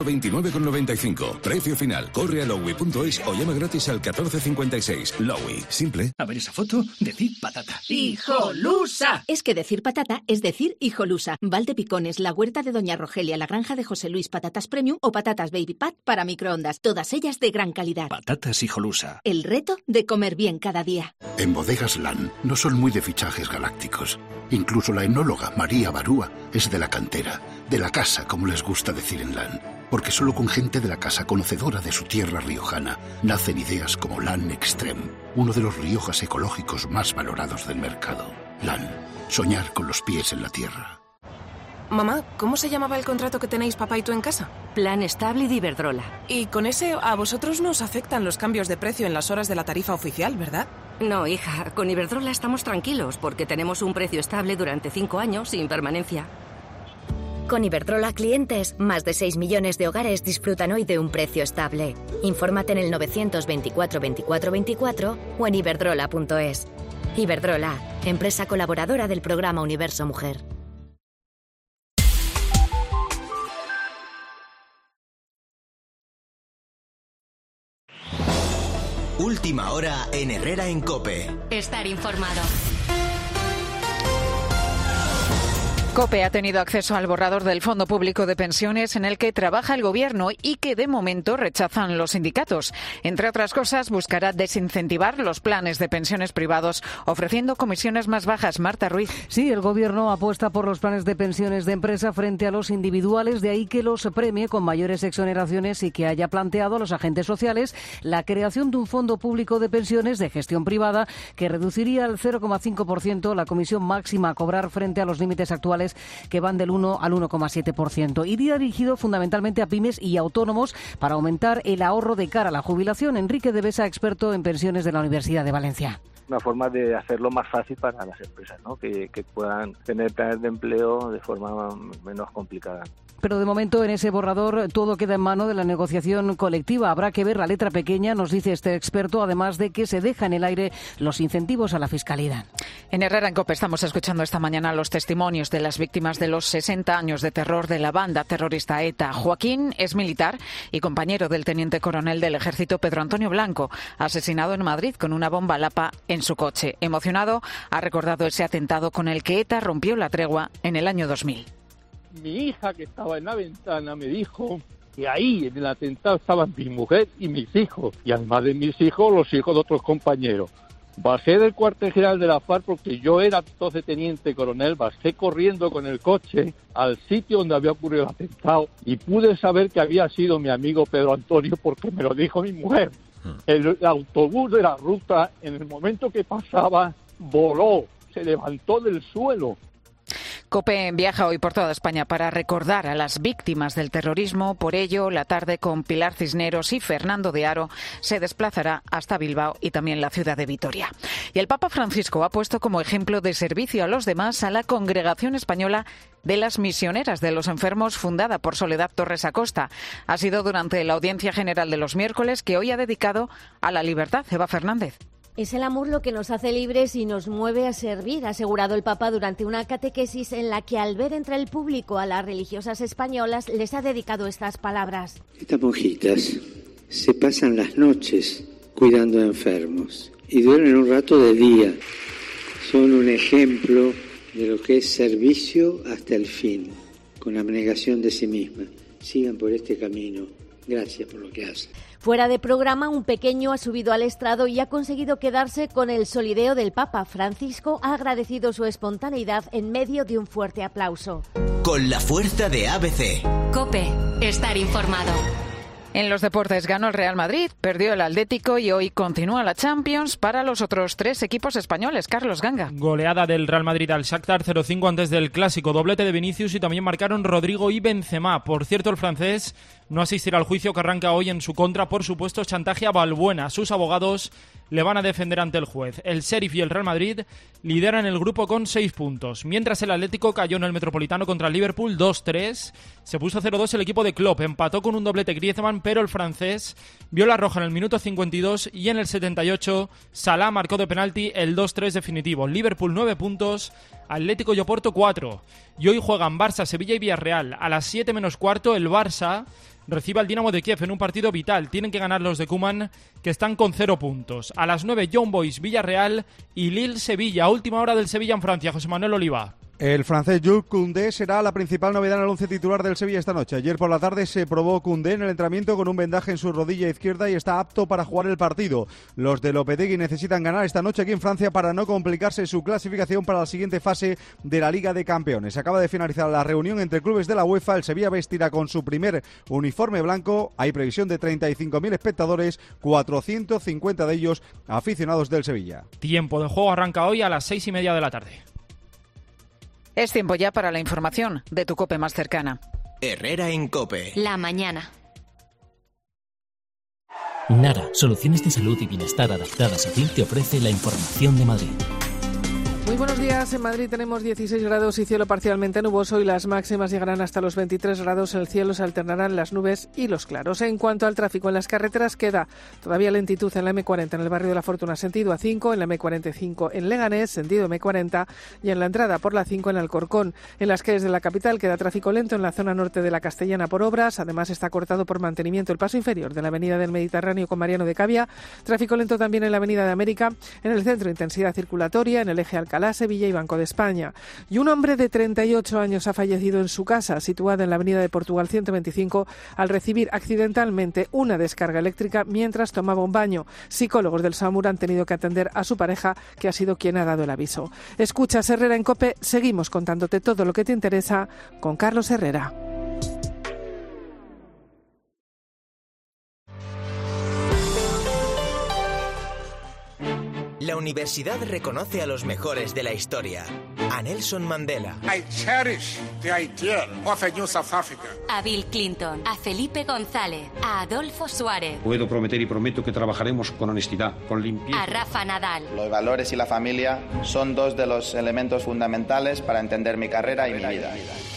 29,95. Precio final. Corre a lowy.es o llama gratis al 1456. Lowy. Simple. A ver esa foto, decir patata. ¡Hijolusa! Es que decir patata es decir hijolusa. Valdepicones, la huerta de Doña Rogelia, la granja de José Luis, patatas premium o patatas baby pat para microondas. Todas ellas de gran calidad. Patatas hijolusa. El reto de comer bien cada día. En Bodegas LAN no son muy de fichajes galácticos. Incluso la enóloga María Barúa es de la cantera, de la casa, como les gusta decir en LAN. Porque solo con gente de la casa conocedora de su tierra riojana nacen ideas como LAN Extreme, uno de los Riojas ecológicos más valorados del mercado. LAN, soñar con los pies en la tierra. Mamá, ¿cómo se llamaba el contrato que tenéis papá y tú en casa? Plan estable de Iberdrola. Y con ese a vosotros no os afectan los cambios de precio en las horas de la tarifa oficial, ¿verdad? No, hija, con Iberdrola estamos tranquilos porque tenemos un precio estable durante 5 años sin permanencia. Con Iberdrola clientes, más de 6 millones de hogares disfrutan hoy de un precio estable. Infórmate en el 924 24 24 o en iberdrola.es. Iberdrola, empresa colaboradora del programa Universo Mujer. Última hora en Herrera en COPE. Estar informado. COPE ha tenido acceso al borrador del Fondo Público de Pensiones en el que trabaja el Gobierno y que de momento rechazan los sindicatos. Entre otras cosas, buscará desincentivar los planes de pensiones privados ofreciendo comisiones más bajas. Marta Ruiz. Sí, el Gobierno apuesta por los planes de pensiones de empresa frente a los individuales, de ahí que los premie con mayores exoneraciones y que haya planteado a los agentes sociales la creación de un Fondo Público de Pensiones de gestión privada que reduciría al 0,5% la comisión máxima a cobrar frente a los límites actuales que van del 1 al 1,7%. Iría dirigido fundamentalmente a pymes y autónomos para aumentar el ahorro de cara a la jubilación. Enrique de Besa, experto en pensiones de la Universidad de Valencia. Una forma de hacerlo más fácil para las empresas, ¿no? Que puedan tener planes de empleo de forma menos complicada. Pero de momento en ese borrador todo queda en mano de la negociación colectiva. Habrá que ver la letra pequeña, nos dice este experto, además de que se deja en el aire los incentivos a la fiscalidad. En Herrera en COPE estamos escuchando esta mañana los testimonios de las víctimas de los 60 años de terror de la banda terrorista ETA. Joaquín es militar y compañero del teniente coronel del Ejército Pedro Antonio Blanco, asesinado en Madrid con una bomba lapa en su coche. Emocionado, ha recordado ese atentado con el que ETA rompió la tregua en el año 2000. Mi hija, que estaba en la ventana, me dijo que ahí en el atentado estaban mi mujer y mis hijos, y además de mis hijos, los hijos de otros compañeros. Bajé del cuartel general de la FARC porque yo era entonces teniente coronel, bajé corriendo con el coche al sitio donde había ocurrido el atentado y pude saber que había sido mi amigo Pedro Antonio porque me lo dijo mi mujer. El autobús de la ruta, en el momento que pasaba, voló, se levantó del suelo. COPE viaja hoy por toda España para recordar a las víctimas del terrorismo. Por ello, la tarde con Pilar Cisneros y Fernando de Haro se desplazará hasta Bilbao y también la ciudad de Vitoria. Y el Papa Francisco ha puesto como ejemplo de servicio a los demás a la Congregación Española de las Misioneras de los Enfermos, fundada por Soledad Torres Acosta. Ha sido durante la audiencia general de los miércoles, que hoy ha dedicado a la libertad. Eva Fernández. Es el amor lo que nos hace libres y nos mueve a servir, ha asegurado el Papa durante una catequesis en la que, al ver entre el público a las religiosas españolas, les ha dedicado estas palabras. Estas monjitas se pasan las noches cuidando a enfermos y duermen un rato de día. Son un ejemplo de lo que es servicio hasta el fin, con abnegación de sí misma. Sigan por este camino. Gracias por lo que hacen. Fuera de programa, un pequeño ha subido al estrado y ha conseguido quedarse con el solideo del Papa. Francisco ha agradecido su espontaneidad en medio de un fuerte aplauso. Con la fuerza de ABC. COPE, estar informado. En los deportes ganó el Real Madrid, perdió el Atlético y hoy continúa la Champions para los otros 3 equipos españoles. Carlos Ganga. Goleada del Real Madrid al Shakhtar 0-5 antes del Clásico, doblete de Vinicius y también marcaron Rodrigo y Benzema. Por cierto, el francés no asistirá al juicio que arranca hoy en su contra por supuesto chantaje a Balbuena. Sus abogados le van a defender ante el juez. El Sheriff y el Real Madrid lideran el grupo con 6 puntos. Mientras el Atlético cayó en el Metropolitano contra el Liverpool 2-3. Se puso 0-2 el equipo de Klopp. Empató con un doblete Griezmann, pero el francés vio la roja en el minuto 52 y en el 78 Salah marcó de penalti el 2-3 definitivo. Liverpool 9 puntos, Atlético y Oporto 4. Y hoy juegan Barça, Sevilla y Villarreal. A las 7 menos cuarto el Barça recibe al Dinamo de Kiev en un partido vital. Tienen que ganar los de Koeman, que están con 0 puntos. A las 9, Young Boys Villarreal y Lille Sevilla. Última hora del Sevilla en Francia. José Manuel Oliva. El francés Jules Koundé será la principal novedad en el once titular del Sevilla esta noche. Ayer por la tarde se probó Koundé en el entrenamiento con un vendaje en su rodilla izquierda y está apto para jugar el partido. Los de Lopetegui necesitan ganar esta noche aquí en Francia para no complicarse su clasificación para la siguiente fase de la Liga de Campeones. Acaba de finalizar la reunión entre clubes de la UEFA. El Sevilla vestirá con su primer uniforme blanco. Hay previsión de 35.000 espectadores, 450 de ellos aficionados del Sevilla. Tiempo de juego arranca hoy a las 6:30 de la tarde. Es tiempo ya para la información de tu COPE más cercana. Herrera en COPE. La mañana. Nara, soluciones de salud y bienestar adaptadas a ti, te ofrece la información de Madrid. Muy buenos días. En Madrid tenemos 16 grados y cielo parcialmente nuboso y las máximas llegarán hasta los 23 grados. En el cielo se alternarán las nubes y los claros. En cuanto al tráfico en las carreteras, queda todavía lentitud en la M40 en el barrio de La Fortuna, sentido A5, en la M45 en Leganés, sentido M40, y en la entrada por la 5 en Alcorcón. En las calles de la capital queda tráfico lento en la zona norte de la Castellana por obras. Además está cortado por mantenimiento el paso inferior de la avenida del Mediterráneo con Mariano de Cavia. Tráfico lento también en la avenida de América. En el centro, intensidad circulatoria en el eje Alcalá, Sevilla y Banco de España. Y un hombre de 38 años ha fallecido en su casa, situada en la avenida de Portugal 125, al recibir accidentalmente una descarga eléctrica mientras tomaba un baño. Psicólogos del SAMUR han tenido que atender a su pareja, que ha sido quien ha dado el aviso. Escuchas Herrera en COPE, seguimos contándote todo lo que te interesa con Carlos Herrera. La universidad reconoce a los mejores de la historia. A Nelson Mandela. I cherish the idea of a new South Africa. A Bill Clinton, a Felipe González, a Adolfo Suárez. Puedo prometer y prometo que trabajaremos con honestidad, con limpieza. A Rafa Nadal. Los valores y la familia son dos de los elementos fundamentales para entender mi carrera y mi vida.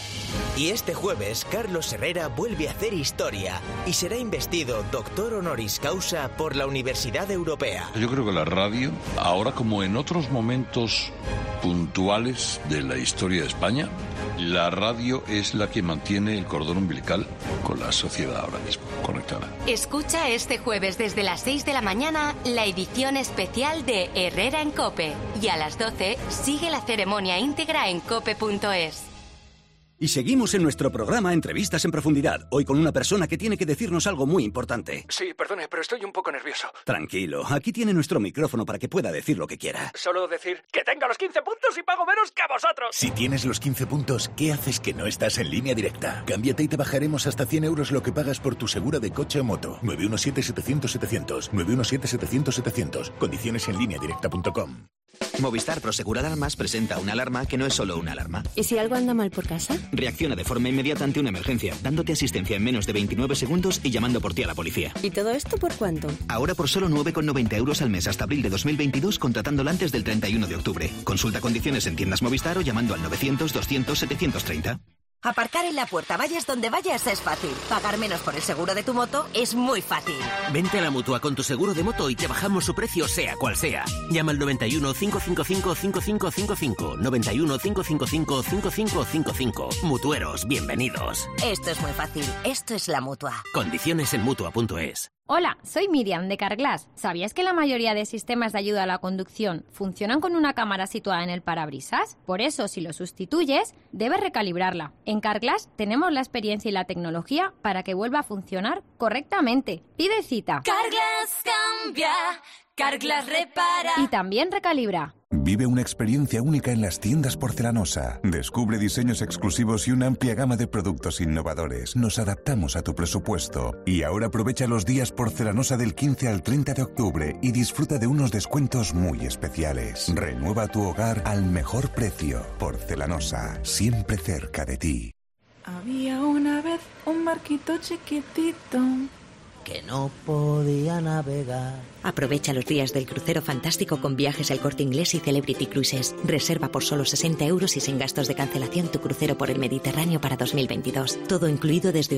Y este jueves, Carlos Herrera vuelve a hacer historia y será investido doctor honoris causa por la Universidad Europea. Yo creo que la radio, ahora como en otros momentos puntuales de la historia de España, la radio es la que mantiene el cordón umbilical con la sociedad ahora mismo conectada. Escucha este jueves desde las 6 de la mañana la edición especial de Herrera en COPE. Y a las 12 sigue la ceremonia íntegra en cope.es. Y seguimos en nuestro programa Entrevistas en Profundidad, hoy con una persona que tiene que decirnos algo muy importante. Sí, perdone, pero estoy un poco nervioso. Tranquilo, aquí tiene nuestro micrófono para que pueda decir lo que quiera. Solo decir que tenga los 15 puntos y pago menos que vosotros. Si tienes los 15 puntos, ¿qué haces que no estás en Línea Directa? Cámbiate y te bajaremos hasta 100 euros lo que pagas por tu seguro de coche o moto. 917-700-700. 917-700-700. Condiciones en lineadirecta.com. Movistar Prosegur Alarmas presenta una alarma que no es solo una alarma. ¿Y si algo anda mal por casa? Reacciona de forma inmediata ante una emergencia, dándote asistencia en menos de 29 segundos y llamando por ti a la policía. ¿Y todo esto por cuánto? Ahora por solo 9,90 euros al mes hasta abril de 2022, contratándola antes del 31 de octubre. Consulta condiciones en tiendas Movistar o llamando al 900-200-730. Aparcar en la puerta, vayas donde vayas, es fácil. Pagar menos por el seguro de tu moto es muy fácil. Vente a la Mutua con tu seguro de moto y te bajamos su precio sea cual sea. Llama al 91 555 5555. 91 555 5555. Mutueros, bienvenidos. Esto es muy fácil. Esto es la Mutua. Condiciones en Mutua.es. Hola, soy Miriam de Carglass. ¿Sabías que la mayoría de sistemas de ayuda a la conducción funcionan con una cámara situada en el parabrisas? Por eso, si lo sustituyes, debes recalibrarla. En Carglass tenemos la experiencia y la tecnología para que vuelva a funcionar correctamente. Pide cita. Carglass cambia, Carglass repara. Y también recalibra. Vive una experiencia única en las tiendas Porcelanosa. Descubre diseños exclusivos y una amplia gama de productos innovadores. Nos adaptamos a tu presupuesto. Y ahora aprovecha los días Porcelanosa del 15 al 30 de octubre y disfruta de unos descuentos muy especiales. Renueva tu hogar al mejor precio. Porcelanosa, siempre cerca de ti. Había una vez un barquito chiquitito que no podía navegar. Aprovecha los días del crucero fantástico con Viajes El Corte Inglés y Celebrity Cruises. Reserva por solo 60 euros y sin gastos de cancelación tu crucero por el Mediterráneo para 2022. Todo incluido desde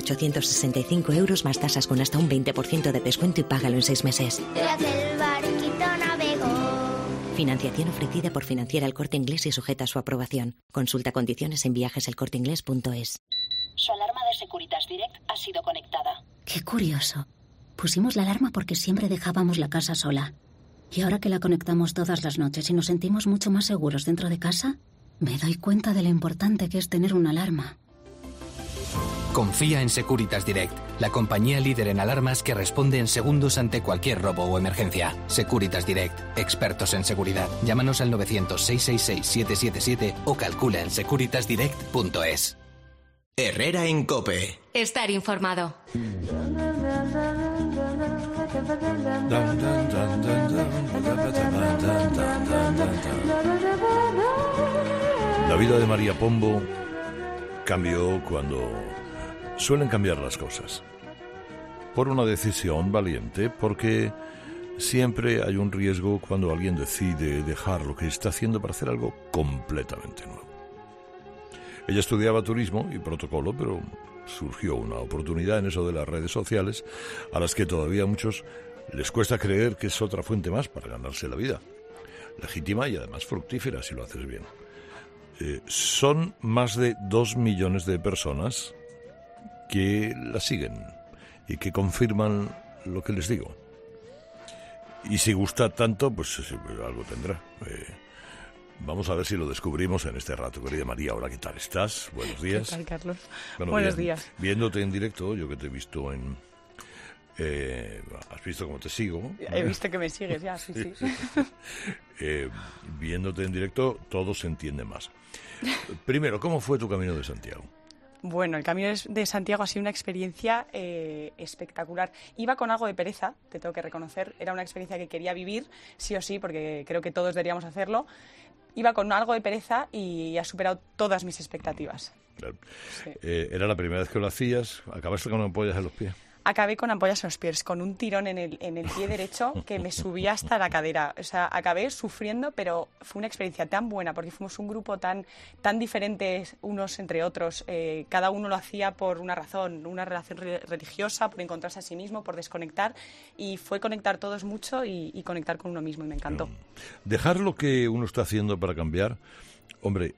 865 euros más tasas con hasta un 20% de descuento y págalo en 6 meses. Tras el barquito navegó. Financiación ofrecida por Financiera El Corte Inglés y sujeta a su aprobación. Consulta condiciones en viajeselcorteinglés.es. Su alarma de Securitas Direct ha sido conectada. Qué curioso. Pusimos la alarma porque siempre dejábamos la casa sola. Y ahora que la conectamos todas las noches y nos sentimos mucho más seguros dentro de casa, me doy cuenta de lo importante que es tener una alarma. Confía en Securitas Direct, la compañía líder en alarmas que responde en segundos ante cualquier robo o emergencia. Securitas Direct, expertos en seguridad. Llámanos al 900-666-777 o calcula en securitasdirect.es. Herrera en COPE. Estar informado. La vida de María Pombo cambió cuando suelen cambiar las cosas. Por una decisión valiente, porque siempre hay un riesgo cuando alguien decide dejar lo que está haciendo para hacer algo completamente nuevo. Ella estudiaba turismo y protocolo, pero surgió una oportunidad en eso de las redes sociales, a las que todavía a muchos les cuesta creer que es otra fuente más para ganarse la vida. Legítima y además fructífera si lo haces bien. Son más de 2 millones de personas que la siguen y que confirman lo que les digo. Y si gusta tanto, pues algo tendrá. Vamos a ver si lo descubrimos en este rato. Querida María, hola, ¿qué tal estás? Buenos días. ¿Qué tal, Carlos? Bueno, buenos días. Viéndote en directo, yo que te he visto en... has visto cómo te sigo. He visto que me sigues ya, sí. Viéndote en directo, todo se entiende más. Primero, ¿cómo fue tu Camino de Santiago? Bueno, el Camino de Santiago ha sido una experiencia espectacular. Iba con algo de pereza, te tengo que reconocer. Era una experiencia que quería vivir, sí o sí, porque creo que todos deberíamos hacerlo. Iba con algo de pereza y ha superado todas mis expectativas. Claro. Sí. ¿Era la primera vez que lo hacías? ¿Acabaste con ampollas en los pies? Acabé con ampollas en los pies, con un tirón en el pie derecho que me subía hasta la cadera. O sea, acabé sufriendo, pero fue una experiencia tan buena porque fuimos un grupo tan diferentes unos entre otros. Cada uno lo hacía por una razón, una relación religiosa, por encontrarse a sí mismo, por desconectar. Y fue conectar todos mucho y conectar con uno mismo y me encantó. Dejar lo que uno está haciendo para cambiar, hombre,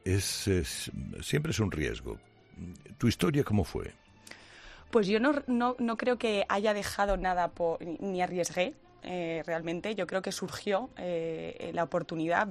siempre es un riesgo. ¿Tu historia cómo fue? Pues yo no creo que haya dejado nada ni arriesgué realmente. Yo creo que surgió la oportunidad.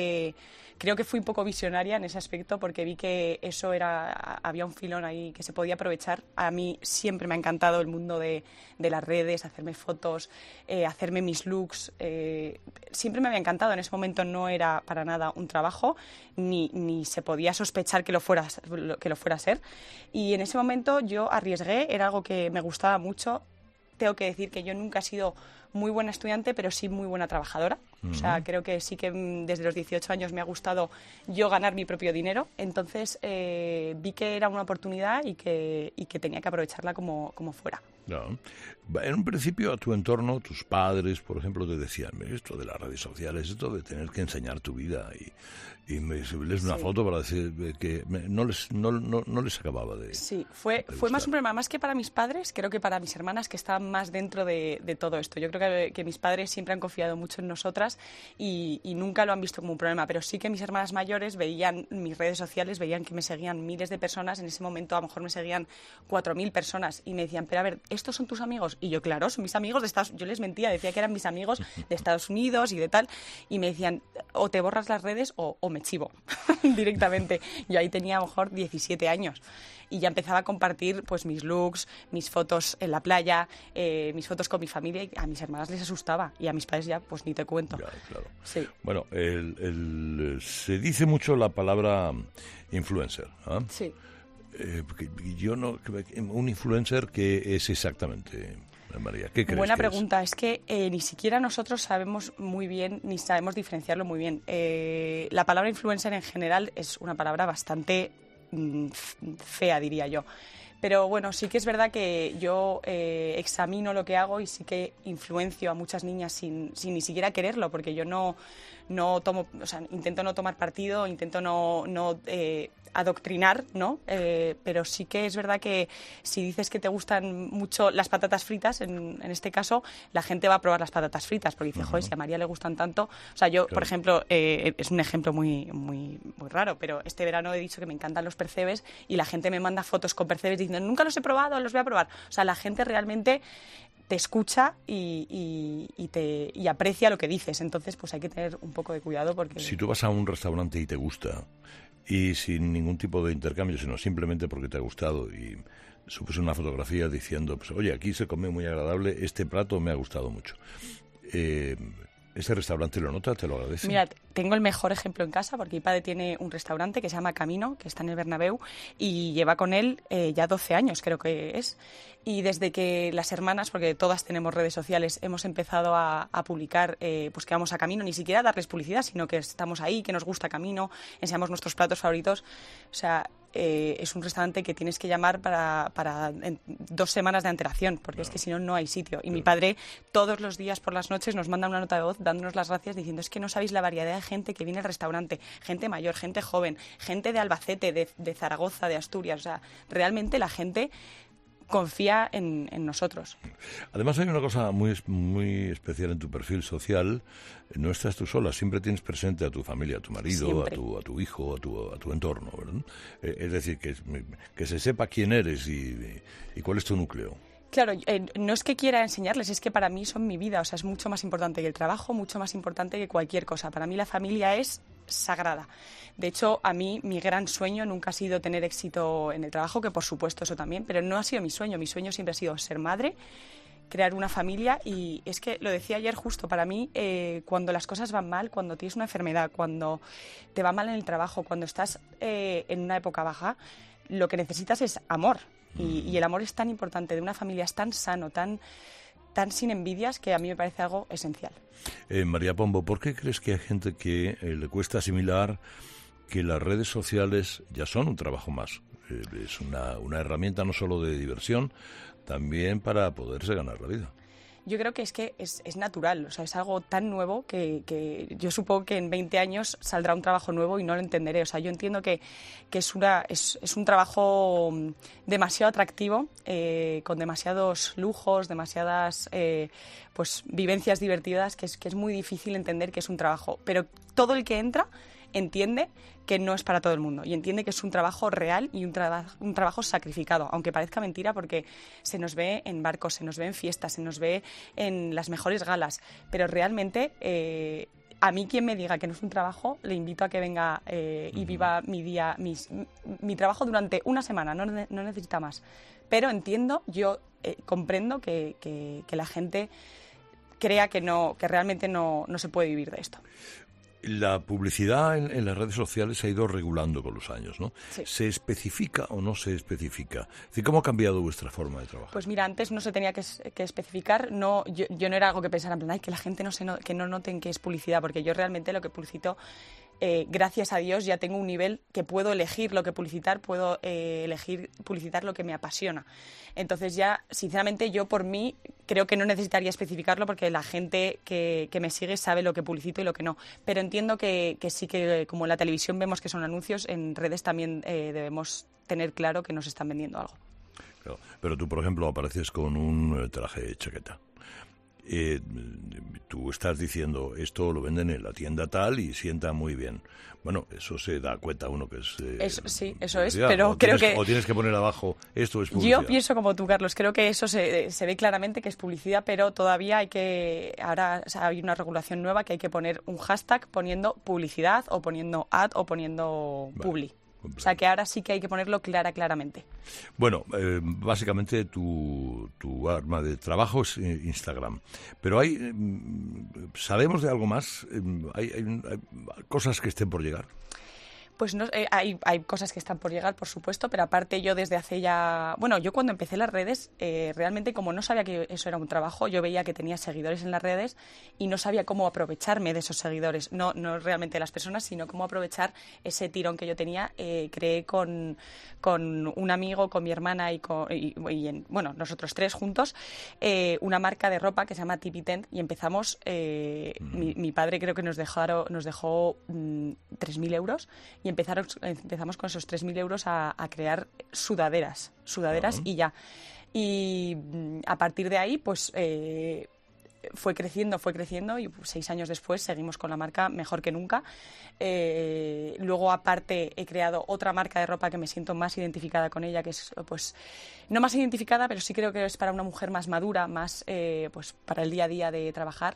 Creo que fui un poco visionaria en ese aspecto porque vi que había un filón ahí que se podía aprovechar. A mí siempre me ha encantado el mundo de las redes, hacerme fotos, hacerme mis looks. Siempre me había encantado. En ese momento no era para nada un trabajo ni se podía sospechar que lo fuera a ser. Y en ese momento yo arriesgué, era algo que me gustaba mucho. Tengo que decir que yo nunca he sido muy buena estudiante, pero sí muy buena trabajadora. O sea, creo que sí que desde los 18 años me ha gustado yo ganar mi propio dinero. Entonces vi que era una oportunidad y que tenía que aprovecharla como fuera. No. En un principio a tu entorno, tus padres, por ejemplo, te decían esto de las redes sociales, esto de tener que enseñar tu vida y me subirles una foto para decir que no les acababa de... Sí, fue más un problema, más que para mis padres, creo que para mis hermanas que estaban más dentro de todo esto. Yo creo que mis padres siempre han confiado mucho en nosotras y nunca lo han visto como un problema, pero sí que mis hermanas mayores veían mis redes sociales, veían que me seguían miles de personas, en ese momento a lo mejor me seguían 4.000 personas y me decían, pero a ver, ¿estos son tus amigos? Y yo, claro, son mis amigos de Estados Unidos. Yo les mentía, decía que eran mis amigos de Estados Unidos y de tal, y me decían, o te borras las redes o me chivo directamente. Yo ahí tenía a lo mejor 17 años y ya empezaba a compartir pues mis looks, mis fotos en la playa, mis fotos con mi familia, y a mis hermanas les asustaba y a mis padres ya pues ni te cuento. Ya, claro. Sí. Bueno, se dice mucho la palabra influencer, ¿eh? Sí. Un influencer, ¿qué es exactamente, María? ¿Qué crees? Buena que pregunta. Es que ni siquiera nosotros sabemos muy bien, ni sabemos diferenciarlo muy bien. La palabra influencer en general es una palabra bastante fea, diría yo. Pero bueno, sí que es verdad que yo examino lo que hago y sí que influencio a muchas niñas sin ni siquiera quererlo, porque yo no intento no tomar partido, intento no adoctrinar, ¿no? Pero sí que es verdad que si dices que te gustan mucho las patatas fritas, en este caso, la gente va a probar las patatas fritas, porque dice, joder, si a María le gustan tanto. O sea, yo, por ejemplo, es un ejemplo muy, muy, muy raro, pero este verano he dicho que me encantan los percebes y la gente me manda fotos con percebes diciendo, nunca los he probado, los voy a probar. O sea, la gente realmente te escucha y aprecia lo que dices. Entonces, pues hay que tener un poco de cuidado porque... Si tú vas a un restaurante y te gusta, y sin ningún tipo de intercambio, sino simplemente porque te ha gustado y subes una fotografía diciendo, pues oye, aquí se come muy agradable, este plato me ha gustado mucho. ¿Ese restaurante lo nota? ¿Te lo agradece? Mira, tengo el mejor ejemplo en casa porque mi padre tiene un restaurante que se llama Camino, que está en el Bernabéu, y lleva con él ya 12 años, creo que es. Y desde que las hermanas, porque todas tenemos redes sociales, hemos empezado a publicar pues que vamos a Camino, ni siquiera a darles publicidad, sino que estamos ahí, que nos gusta Camino, enseñamos nuestros platos favoritos. O sea, es un restaurante que tienes que llamar para 2 semanas de antelación, porque es que si no, no hay sitio. Y mi padre todos los días por las noches nos manda una nota de voz dándonos las gracias diciendo, es que no sabéis la variedad de gente que viene al restaurante, gente mayor, gente joven, gente de Albacete, de Zaragoza, de Asturias. O sea, realmente la gente confía en nosotros. Además hay una cosa muy, muy especial en tu perfil social. No estás tú sola, siempre tienes presente a tu familia, a tu marido, a tu hijo, a tu entorno, ¿verdad? Es decir, que se sepa quién eres y cuál es tu núcleo. Claro, no es que quiera enseñarles, es que para mí son mi vida. O sea, es mucho más importante que el trabajo, mucho más importante que cualquier cosa. Para mí la familia es sagrada. De hecho, a mí mi gran sueño nunca ha sido tener éxito en el trabajo, que por supuesto eso también, pero no ha sido mi sueño. Mi sueño siempre ha sido ser madre, crear una familia, y es que lo decía ayer justo, para mí cuando las cosas van mal, cuando tienes una enfermedad, cuando te va mal en el trabajo, cuando estás en una época baja, lo que necesitas es amor. Y el amor es tan importante, de una familia es tan sano, tan sin envidias, que a mí me parece algo esencial. María Pombo, ¿por qué crees que hay gente que le cuesta asimilar que las redes sociales ya son un trabajo más? Es una herramienta no solo de diversión, también para poderse ganar la vida. Yo creo que es natural, o sea, es algo tan nuevo que yo supongo que en 20 años saldrá un trabajo nuevo y no lo entenderé. O sea, yo entiendo que es un trabajo demasiado atractivo, con demasiados lujos, demasiadas pues vivencias divertidas, que es muy difícil entender que es un trabajo. Pero todo el que entra entiende que no es para todo el mundo y entiende que es un trabajo real y un trabajo sacrificado, aunque parezca mentira, porque se nos ve en barcos, se nos ve en fiestas, se nos ve en las mejores galas, pero realmente a mí quien me diga que no es un trabajo, le invito a que venga y viva mi día, mi trabajo durante una semana, no necesita más, pero entiendo, yo comprendo que la gente crea que realmente no se puede vivir de esto. La publicidad en las redes sociales se ha ido regulando con los años, ¿no? Sí. ¿Se especifica o no se especifica? Es decir, ¿cómo ha cambiado vuestra forma de trabajar? Pues mira, antes no se tenía que especificar. No, yo no era algo que pensara en plan, ay, que la gente que no noten que es publicidad, porque yo realmente lo que publicito, gracias a Dios, ya tengo un nivel que puedo elegir lo que publicitar, puedo elegir publicitar lo que me apasiona. Entonces ya, sinceramente, yo por mí creo que no necesitaría especificarlo porque la gente que me sigue sabe lo que publicito y lo que no. Pero entiendo que sí, que como en la televisión vemos que son anuncios, en redes también debemos tener claro que nos están vendiendo algo. Claro, pero tú, por ejemplo, apareces con un traje de chaqueta. Tú estás diciendo, esto lo venden en la tienda tal y sienta muy bien. Bueno, eso se da cuenta uno que es... sí, eso es, pero creo que... O tienes que poner abajo, esto es publicidad. Yo pienso como tú, Carlos, creo que eso se ve claramente que es publicidad, pero todavía ahora hay una regulación nueva que hay que poner un hashtag poniendo publicidad o poniendo ad o poniendo publi. O sea que ahora sí que hay que ponerlo claramente. Bueno, básicamente tu arma de trabajo es Instagram. Pero ¿sabemos de algo más? ¿Hay cosas que estén por llegar? Pues no, hay cosas que están por llegar, por supuesto, pero aparte yo desde hace ya... Bueno, yo cuando empecé las redes, realmente como no sabía que eso era un trabajo, yo veía que tenía seguidores en las redes y no sabía cómo aprovecharme de esos seguidores. No realmente de las personas, sino cómo aprovechar ese tirón que yo tenía. Creé con un amigo, con mi hermana bueno, nosotros tres juntos, una marca de ropa que se llama Tipi Tent y empezamos... mi padre creo que nos dejó 3.000 euros y empezamos con esos 3.000 euros a crear sudaderas y ya. Y a partir de ahí, pues fue creciendo y 6 años después seguimos con la marca mejor que nunca. Luego, aparte, he creado otra marca de ropa que me siento más identificada con ella, que es, pues, no más identificada, pero sí creo que es para una mujer más madura, más pues para el día a día de trabajar.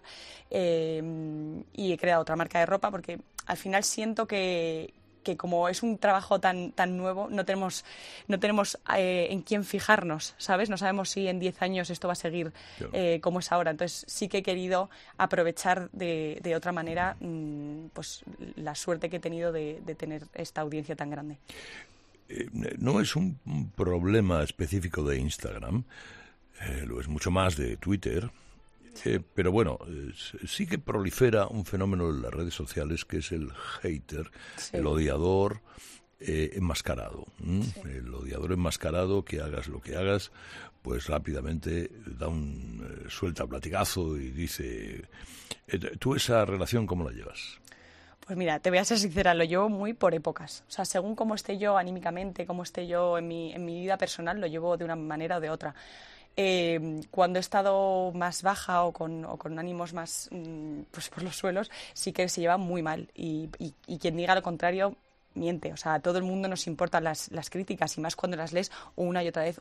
Y he creado otra marca de ropa porque al final siento que como es un trabajo tan nuevo, no tenemos en quién fijarnos, ¿sabes? No sabemos si en 10 años esto va a seguir como es ahora. Entonces sí que he querido aprovechar de otra manera pues la suerte que he tenido de tener esta audiencia tan grande. No es un problema específico de Instagram, lo es mucho más de Twitter. Pero bueno, sí que prolifera un fenómeno en las redes sociales que es el hater, el odiador enmascarado. Sí. El odiador enmascarado, que hagas lo que hagas, pues rápidamente da un suelta platicazo y dice... ¿Tú esa relación cómo la llevas? Pues mira, te voy a ser sincera, lo llevo muy por épocas. O sea, según cómo esté yo anímicamente, cómo esté yo en mi vida personal, lo llevo de una manera o de otra. Cuando he estado más baja o con ánimos más pues por los suelos, sí que se lleva muy mal y quien diga lo contrario miente. O sea, a todo el mundo nos importan las críticas y más cuando las lees una y otra vez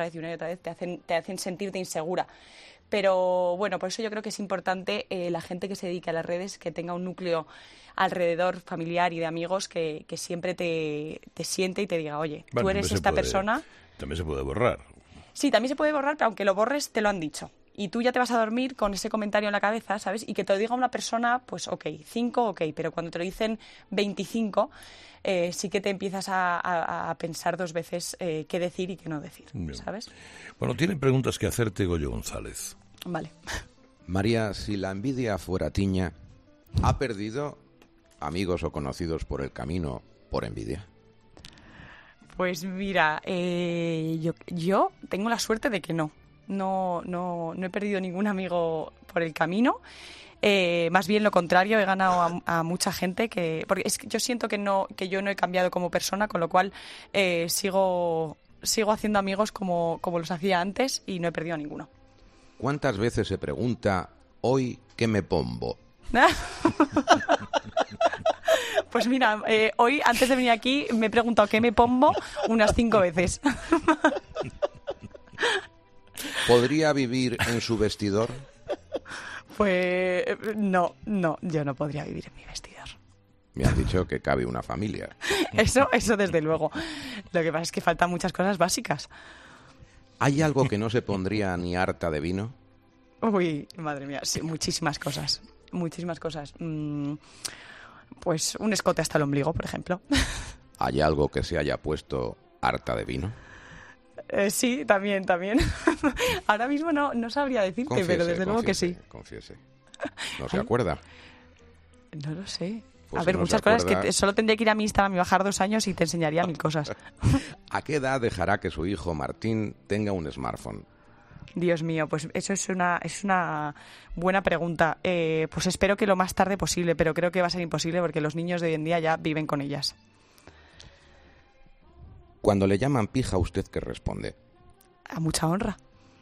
te hacen sentirte insegura. Pero bueno, por eso yo creo que es importante la gente que se dedique a las redes, que tenga un núcleo alrededor familiar y de amigos que siempre te siente y te diga, oye, tú eres esta persona. También se puede borrar. Sí, también se puede borrar, pero aunque lo borres, te lo han dicho. Y tú ya te vas a dormir con ese comentario en la cabeza, ¿sabes? Y que te lo diga una persona, pues 5, pero cuando te lo dicen 25, sí que te empiezas a pensar 2 veces qué decir y qué no decir, ¿sabes? Bueno, tiene preguntas que hacerte Goyo González. Vale. María, si la envidia fuera tiña, ¿ha perdido amigos o conocidos por el camino por envidia? Pues mira, yo tengo la suerte de que no he perdido ningún amigo por el camino. Más bien lo contrario, he ganado a mucha gente porque es que yo siento que yo no he cambiado como persona, con lo cual sigo haciendo amigos como los hacía antes y no he perdido a ninguno. ¿Cuántas veces se pregunta hoy qué me pongo? Pues mira, hoy antes de venir aquí me he preguntado qué me pongo unas 5 veces. ¿Podría vivir en su vestidor? Pues no, yo no podría vivir en mi vestidor. Me has dicho que cabe una familia. Eso desde luego. Lo que pasa es que faltan muchas cosas básicas. ¿Hay algo que no se pondría ni harta de vino? Uy, madre mía, sí, muchísimas cosas. Pues un escote hasta el ombligo, por ejemplo. ¿Hay algo que se haya puesto harta de vino? Sí, también. Ahora mismo no sabría decirte, pero desde luego que sí. Confiese. ¿No se acuerda? No lo sé. Pues a ver, muchas cosas que solo tendría que ir a mi Instagram y bajar 2 años y te enseñaría 1000 cosas. ¿A qué edad dejará que su hijo Martín tenga un smartphone? Dios mío, pues eso es una buena pregunta. Pues espero que lo más tarde posible, pero creo que va a ser imposible porque los niños de hoy en día ya viven con ellas. Cuando le llaman pija, ¿usted qué responde? A mucha honra.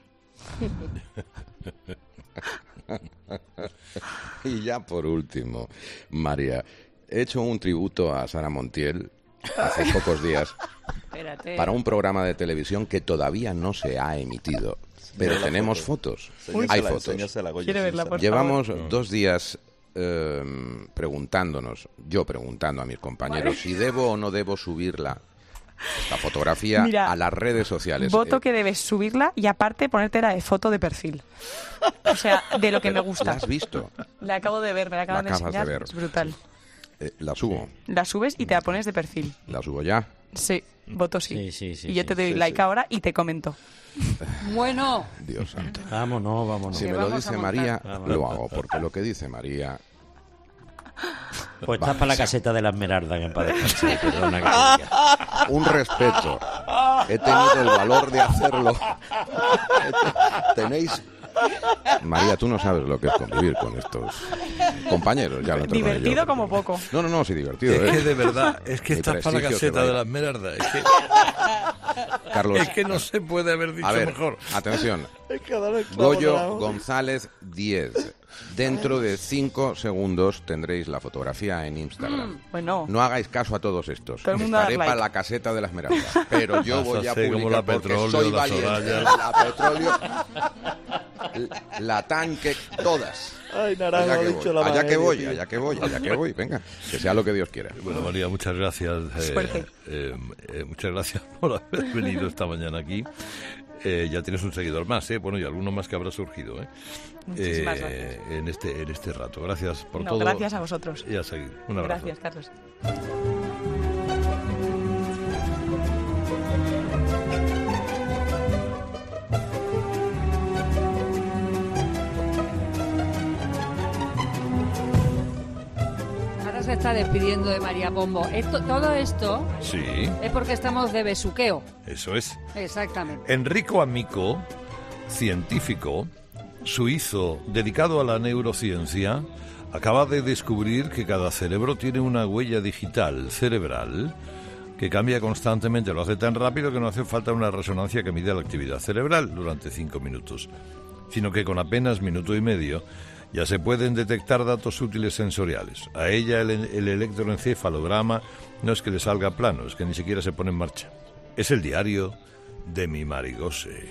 Y ya por último, María, he hecho un tributo a Sara Montiel hace pocos días. Espérate. Para un programa de televisión que todavía no se ha emitido. Pero tenemos fotos. Hay fotos. Quiero verla, por Llevamos favor. 2 días preguntando a mis compañeros si debo o no debo subirla, esta fotografía, Mira, a las redes sociales. Voto que debes subirla y aparte ponértela de foto de perfil. O sea, de lo que me gusta. ¿La has visto? La acabo de ver, me la acaban de enseñar. Es brutal. La subo. La subes y te la pones de perfil. ¿La subo ya? Sí, voto sí. Sí, Y yo te doy like ahora y te comento. Bueno. Dios santo. Vámonos. Si me lo dice María, lo hago, porque lo que dice María... Pues está para la caseta de la Esmeralda, que para descansar, perdona que te diga. Un respeto. He tenido el valor de hacerlo. Tenéis... María, tú no sabes lo que es convivir con estos compañeros. Ya lo divertido como poco. No, sí, divertido. Es que de verdad, es que estás para la caseta de la Esmeralda. Es que... Carlos, es que no se puede haber dicho mejor. Atención. Goyo González 10. Dentro de 5 segundos tendréis la fotografía en Instagram. Bueno. No hagáis caso a todos estos. Todo el mundo Estaré like. para la caseta de la Esmeralda. Pero yo voy a publicar como la porque Petróleo, soy la valiente. Soraya. La Petróleo, la Tanque, todas. Ay, Naranjo, allá que voy. Venga, que sea lo que Dios quiera. Bueno, María, muchas gracias. Suerte. Muchas gracias por haber venido esta mañana aquí. Ya tienes un seguidor más, bueno, y alguno más que habrá surgido, Muchísimas gracias. En este rato. Gracias por todo. Gracias a vosotros. Y a seguir. Un abrazo. Gracias, Carlos. Se está despidiendo de María Pombo. Todo esto sí. Es porque estamos de besuqueo. Eso es. Exactamente. Enrico Amico, científico suizo dedicado a la neurociencia, acaba de descubrir que cada cerebro tiene una huella digital cerebral que cambia constantemente. Lo hace tan rápido que no hace falta una resonancia que mida la actividad cerebral durante 5 minutos, sino que con apenas minuto y medio ya se pueden detectar datos útiles sensoriales. A ella el electroencefalograma no es que le salga plano, es que ni siquiera se pone en marcha. Es el diario de mi Marigose.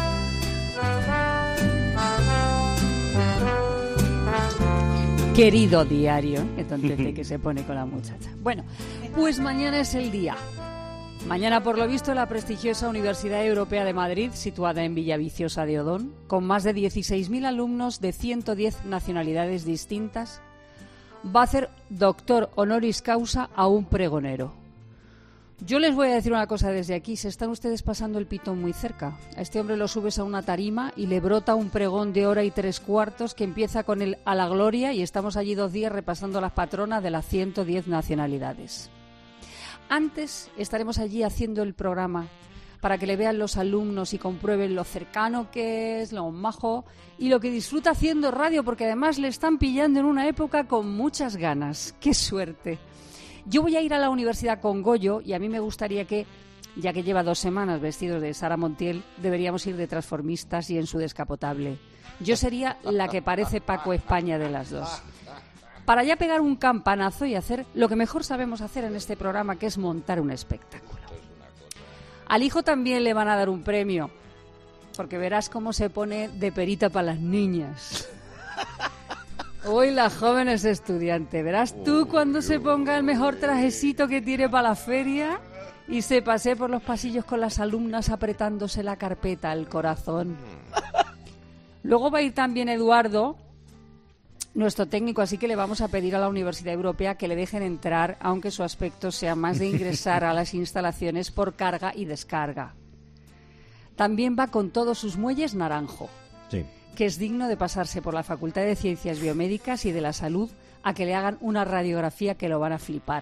Querido diario, entonces que se pone con la muchacha. Bueno, pues mañana es el día. Mañana, por lo visto, la prestigiosa Universidad Europea de Madrid, situada en Villaviciosa de Odón, con más de 16.000 alumnos de 110 nacionalidades distintas, va a hacer doctor honoris causa a un pregonero. Yo les voy a decir una cosa desde aquí, se están ustedes pasando el pitón muy cerca. A este hombre lo subes a una tarima y le brota un pregón de 1 3/4 que empieza con el a la gloria y estamos allí 2 días repasando las patronas de las 110 nacionalidades. Antes estaremos allí haciendo el programa para que le vean los alumnos y comprueben lo cercano que es, lo majo y lo que disfruta haciendo radio, porque además le están pillando en una época con muchas ganas. ¡Qué suerte! Yo voy a ir a la universidad con Goyo y a mí me gustaría que, ya que lleva 2 semanas vestidos de Sara Montiel, deberíamos ir de transformistas y en su descapotable. Yo sería la que parece Paco España de las dos. Para ya pegar un campanazo y hacer lo que mejor sabemos hacer en este programa, que es montar un espectáculo. Al hijo también le van a dar un premio, porque verás cómo se pone de perita para las niñas. Hoy la joven es estudiante. Verás tú cuando se ponga el mejor trajecito que tiene para la feria y se pase por los pasillos con las alumnas apretándose la carpeta al corazón. Luego va a ir también Eduardo, nuestro técnico, así que le vamos a pedir a la Universidad Europea que le dejen entrar, aunque su aspecto sea más de ingresar a las instalaciones por carga y descarga. También va con todos sus muelles Naranjo. Sí. Que es digno de pasarse por la Facultad de Ciencias Biomédicas y de la Salud a que le hagan una radiografía que lo van a flipar.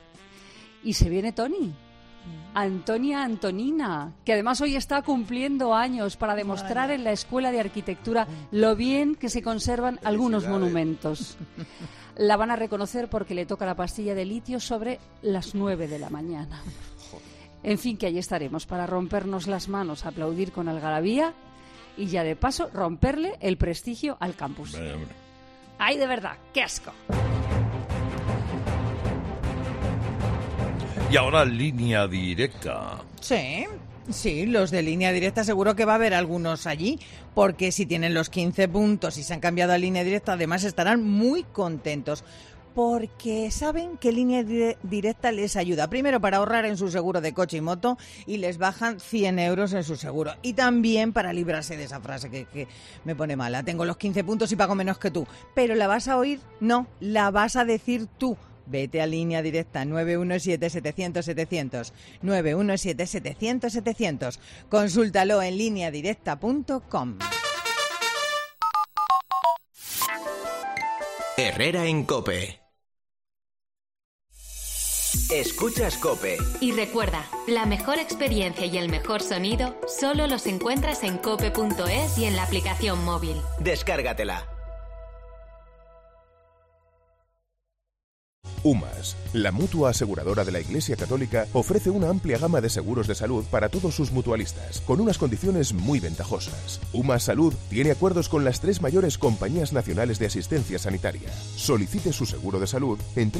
Y se viene Tony, Antonia Antonina, que además hoy está cumpliendo años para demostrar en la Escuela de Arquitectura lo bien que se conservan algunos monumentos. La van a reconocer porque le toca la pastilla de litio sobre las 9 de la mañana. En fin, que allí estaremos para rompernos las manos, aplaudir con algarabía y ya de paso romperle el prestigio al campus. ¡Ay, de verdad! ¡Qué asco! Y ahora Línea Directa. Sí, los de Línea Directa seguro que va a haber algunos allí, porque si tienen los 15 puntos y se han cambiado a Línea Directa, además estarán muy contentos. Porque saben que Línea Directa les ayuda, primero para ahorrar en su seguro de coche y moto y les bajan 100 euros en su seguro. Y también para librarse de esa frase que me pone mala, tengo los 15 puntos y pago menos que tú. Pero ¿la vas a oír? No, la vas a decir tú, Vete a Línea Directa 917-700-700. 917-700-700. Consúltalo en lineadirecta.com. Herrera en COPE. Escuchas COPE. Y recuerda, la mejor experiencia y el mejor sonido solo los encuentras en cope.es y en la aplicación móvil. Descárgatela. UMAS, la mutua aseguradora de la Iglesia Católica, ofrece una amplia gama de seguros de salud para todos sus mutualistas, con unas condiciones muy ventajosas. UMAS Salud tiene acuerdos con las 3 mayores compañías nacionales de asistencia sanitaria. Solicite su seguro de salud en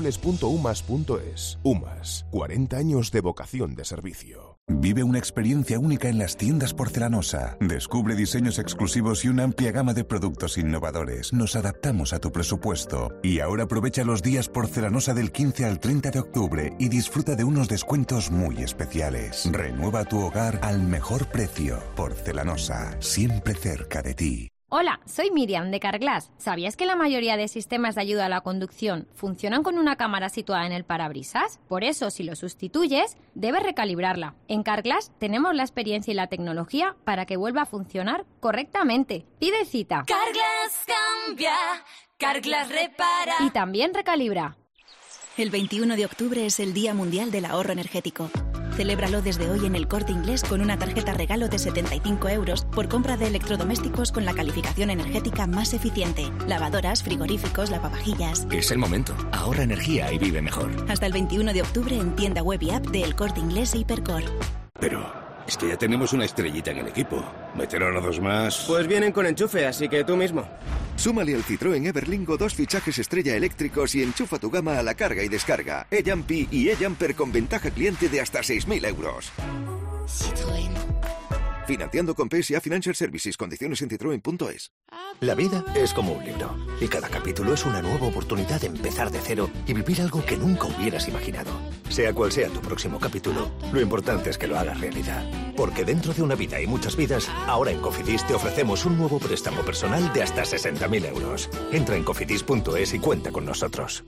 www.umas.es. UMAS, 40 años de vocación de servicio. Vive una experiencia única en las tiendas Porcelanosa. Descubre diseños exclusivos y una amplia gama de productos innovadores. Nos adaptamos a tu presupuesto. Y ahora aprovecha los días Porcelanosa del 15 al 30 de octubre y disfruta de unos descuentos muy especiales. Renueva tu hogar al mejor precio. Porcelanosa, siempre cerca de ti. Hola, soy Miriam de Carglass. ¿Sabías que la mayoría de sistemas de ayuda a la conducción funcionan con una cámara situada en el parabrisas? Por eso, si lo sustituyes, debes recalibrarla. En Carglass tenemos la experiencia y la tecnología para que vuelva a funcionar correctamente. Pide cita. Carglass cambia, Carglass repara. Y también recalibra. El 21 de octubre es el Día Mundial del Ahorro Energético. Celébralo desde hoy en El Corte Inglés con una tarjeta regalo de 75 € por compra de electrodomésticos con la calificación energética más eficiente. Lavadoras, frigoríficos, lavavajillas. Es el momento. Ahorra energía y vive mejor. Hasta el 21 de octubre en tienda web y app de El Corte Inglés e Hipercor. Pero es que ya tenemos una estrellita en el equipo. ¿Meterán a 2 más? Pues vienen con enchufe, así que tú mismo. Súmale al Citroën Everlingo 2 fichajes estrella eléctricos y enchufa tu gama a la carga y descarga. eJumpi y eJumper con ventaja cliente de hasta 6.000 €. Citroën. Financiando con PSA Financial Services. Condiciones en citroen.es. La vida es como un libro y cada capítulo es una nueva oportunidad de empezar de cero y vivir algo que nunca hubieras imaginado. Sea cual sea tu próximo capítulo, lo importante es que lo hagas realidad. Porque dentro de una vida y muchas vidas, ahora en Cofidis te ofrecemos un nuevo préstamo personal de hasta 60.000 €. Entra en cofidis.es y cuenta con nosotros.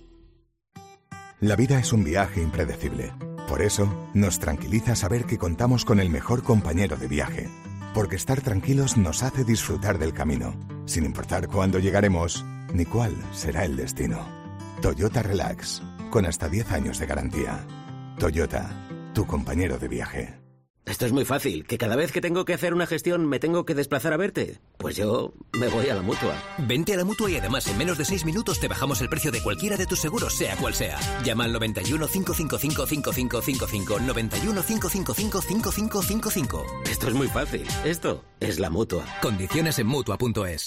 La vida es un viaje impredecible. Por eso, nos tranquiliza saber que contamos con el mejor compañero de viaje. Porque estar tranquilos nos hace disfrutar del camino, sin importar cuándo llegaremos ni cuál será el destino. Toyota Relax, con hasta 10 años de garantía. Toyota, tu compañero de viaje. Esto es muy fácil, que cada vez que tengo que hacer una gestión me tengo que desplazar a verte. Pues yo me voy a la Mutua. Vente a la Mutua y además en menos de 6 minutos te bajamos el precio de cualquiera de tus seguros, sea cual sea. Llama al 91 555 5555, 91 555 5555. Esto es muy fácil, esto es la Mutua. Condiciones en Mutua.es.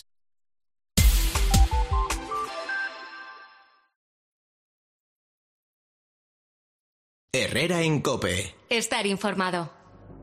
Herrera en COPE. Estar informado.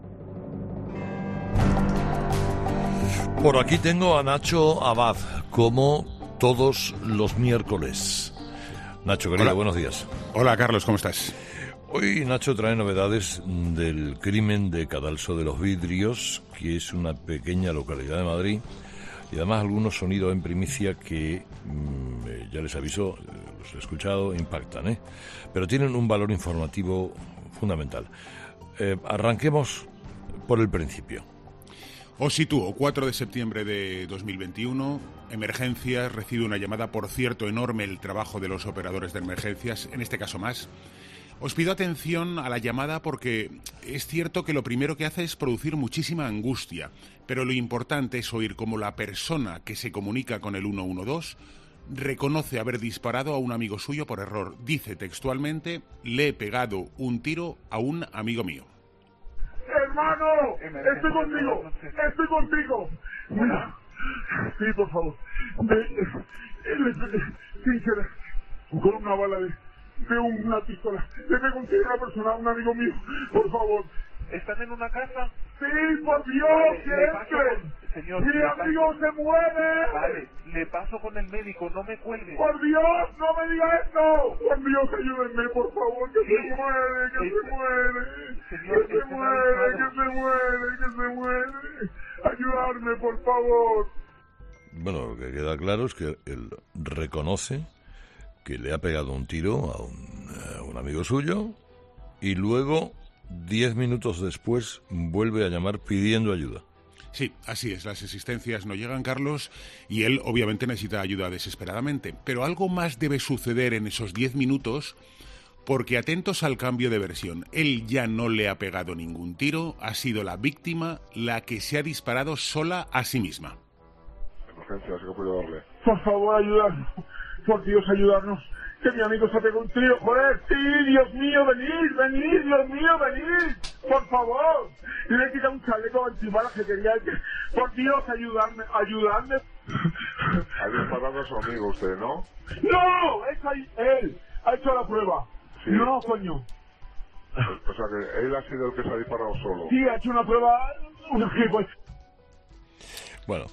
Por aquí tengo a Nacho Abad, como todos los miércoles. Nacho, querido, Hola. Buenos días. Hola, Carlos, ¿cómo estás? Hoy Nacho trae novedades del crimen de Cadalso de los Vidrios, que es una pequeña localidad de Madrid, y además algunos sonidos en primicia que, ya les aviso, los he escuchado, impactan, pero tienen un valor informativo fundamental. Arranquemos por el principio. Os sitúo, 4 de septiembre de 2021, Emergencias, recibe una llamada, por cierto, enorme el trabajo de los operadores de emergencias, en este caso más. Os pido atención a la llamada porque es cierto que lo primero que hace es producir muchísima angustia, pero lo importante es oír cómo la persona que se comunica con el 112 reconoce haber disparado a un amigo suyo por error. Dice textualmente: le he pegado un tiro a un amigo mío. ¡Hermano! ¡Estoy contigo! Mira, sí, por favor. Sin querer, con una bala de una pistola. Le pego un tiro a una persona, a un amigo mío. Por favor. ¿Están en una casa? Sí, por Dios, que entre. Señor, mi amigo se muere. Vale, le paso con el médico, no me cuelgue. Por Dios, no me diga esto. Por Dios, ayúdenme, por favor, que se muere, que se muere. Señor, que se muere. Ayudarme, por favor. Bueno, lo que queda claro es que él reconoce que le ha pegado un tiro a un amigo suyo y luego, 10 minutos después, vuelve a llamar pidiendo ayuda. Sí, así es, las existencias no llegan, Carlos, y él obviamente necesita ayuda desesperadamente. Pero algo más debe suceder en esos 10 minutos, porque atentos al cambio de versión. Él ya no le ha pegado ningún tiro, ha sido la víctima la que se ha disparado sola a sí misma. Emergencias, ¿qué puedo darle? Por favor, ayudarnos. Por Dios, ayudarnos. Que mi amigo se pegó un tiro, joder. Sí, Dios mío, venid, Dios mío, venid. Por favor. Le he quitado un chaleco antibalas que quería. Por Dios, ayudarme. Ha disparado a su amigo usted, ¿no? ¡No! Es él. Ha hecho la prueba. Sí. No, coño. O sea que él ha sido el que se ha disparado solo. Sí, ha hecho una prueba. Bueno,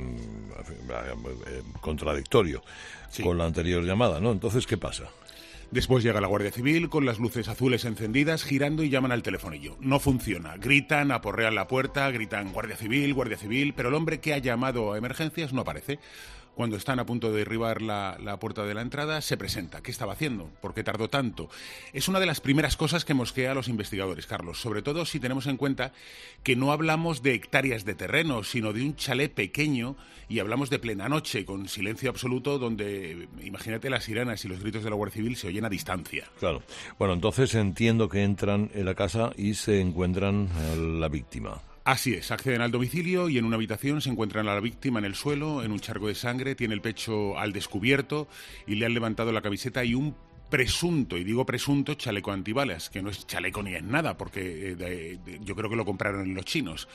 contradictorio con la anterior llamada, ¿no? Entonces, ¿qué pasa? Después llega la Guardia Civil con las luces azules encendidas, girando y llaman al telefonillo. No funciona. Gritan, aporrean la puerta, gritan Guardia Civil, pero el hombre que ha llamado a emergencias no aparece. Cuando están a punto de derribar la puerta de la entrada, se presenta. ¿Qué estaba haciendo? ¿Por qué tardó tanto? Es una de las primeras cosas que mosquea a los investigadores, Carlos. Sobre todo si tenemos en cuenta que no hablamos de hectáreas de terreno, sino de un chalet pequeño, y hablamos de plena noche, con silencio absoluto, donde, imagínate, las sirenas y los gritos de la Guardia Civil se oyen a distancia. Claro. Bueno, entonces entiendo que entran en la casa y se encuentran a la víctima. Así es, acceden al domicilio y en una habitación se encuentran a la víctima en el suelo, en un charco de sangre, tiene el pecho al descubierto y le han levantado la camiseta y un presunto, y digo presunto, chaleco antibalas, que no es chaleco ni es nada, porque yo creo que lo compraron los chinos.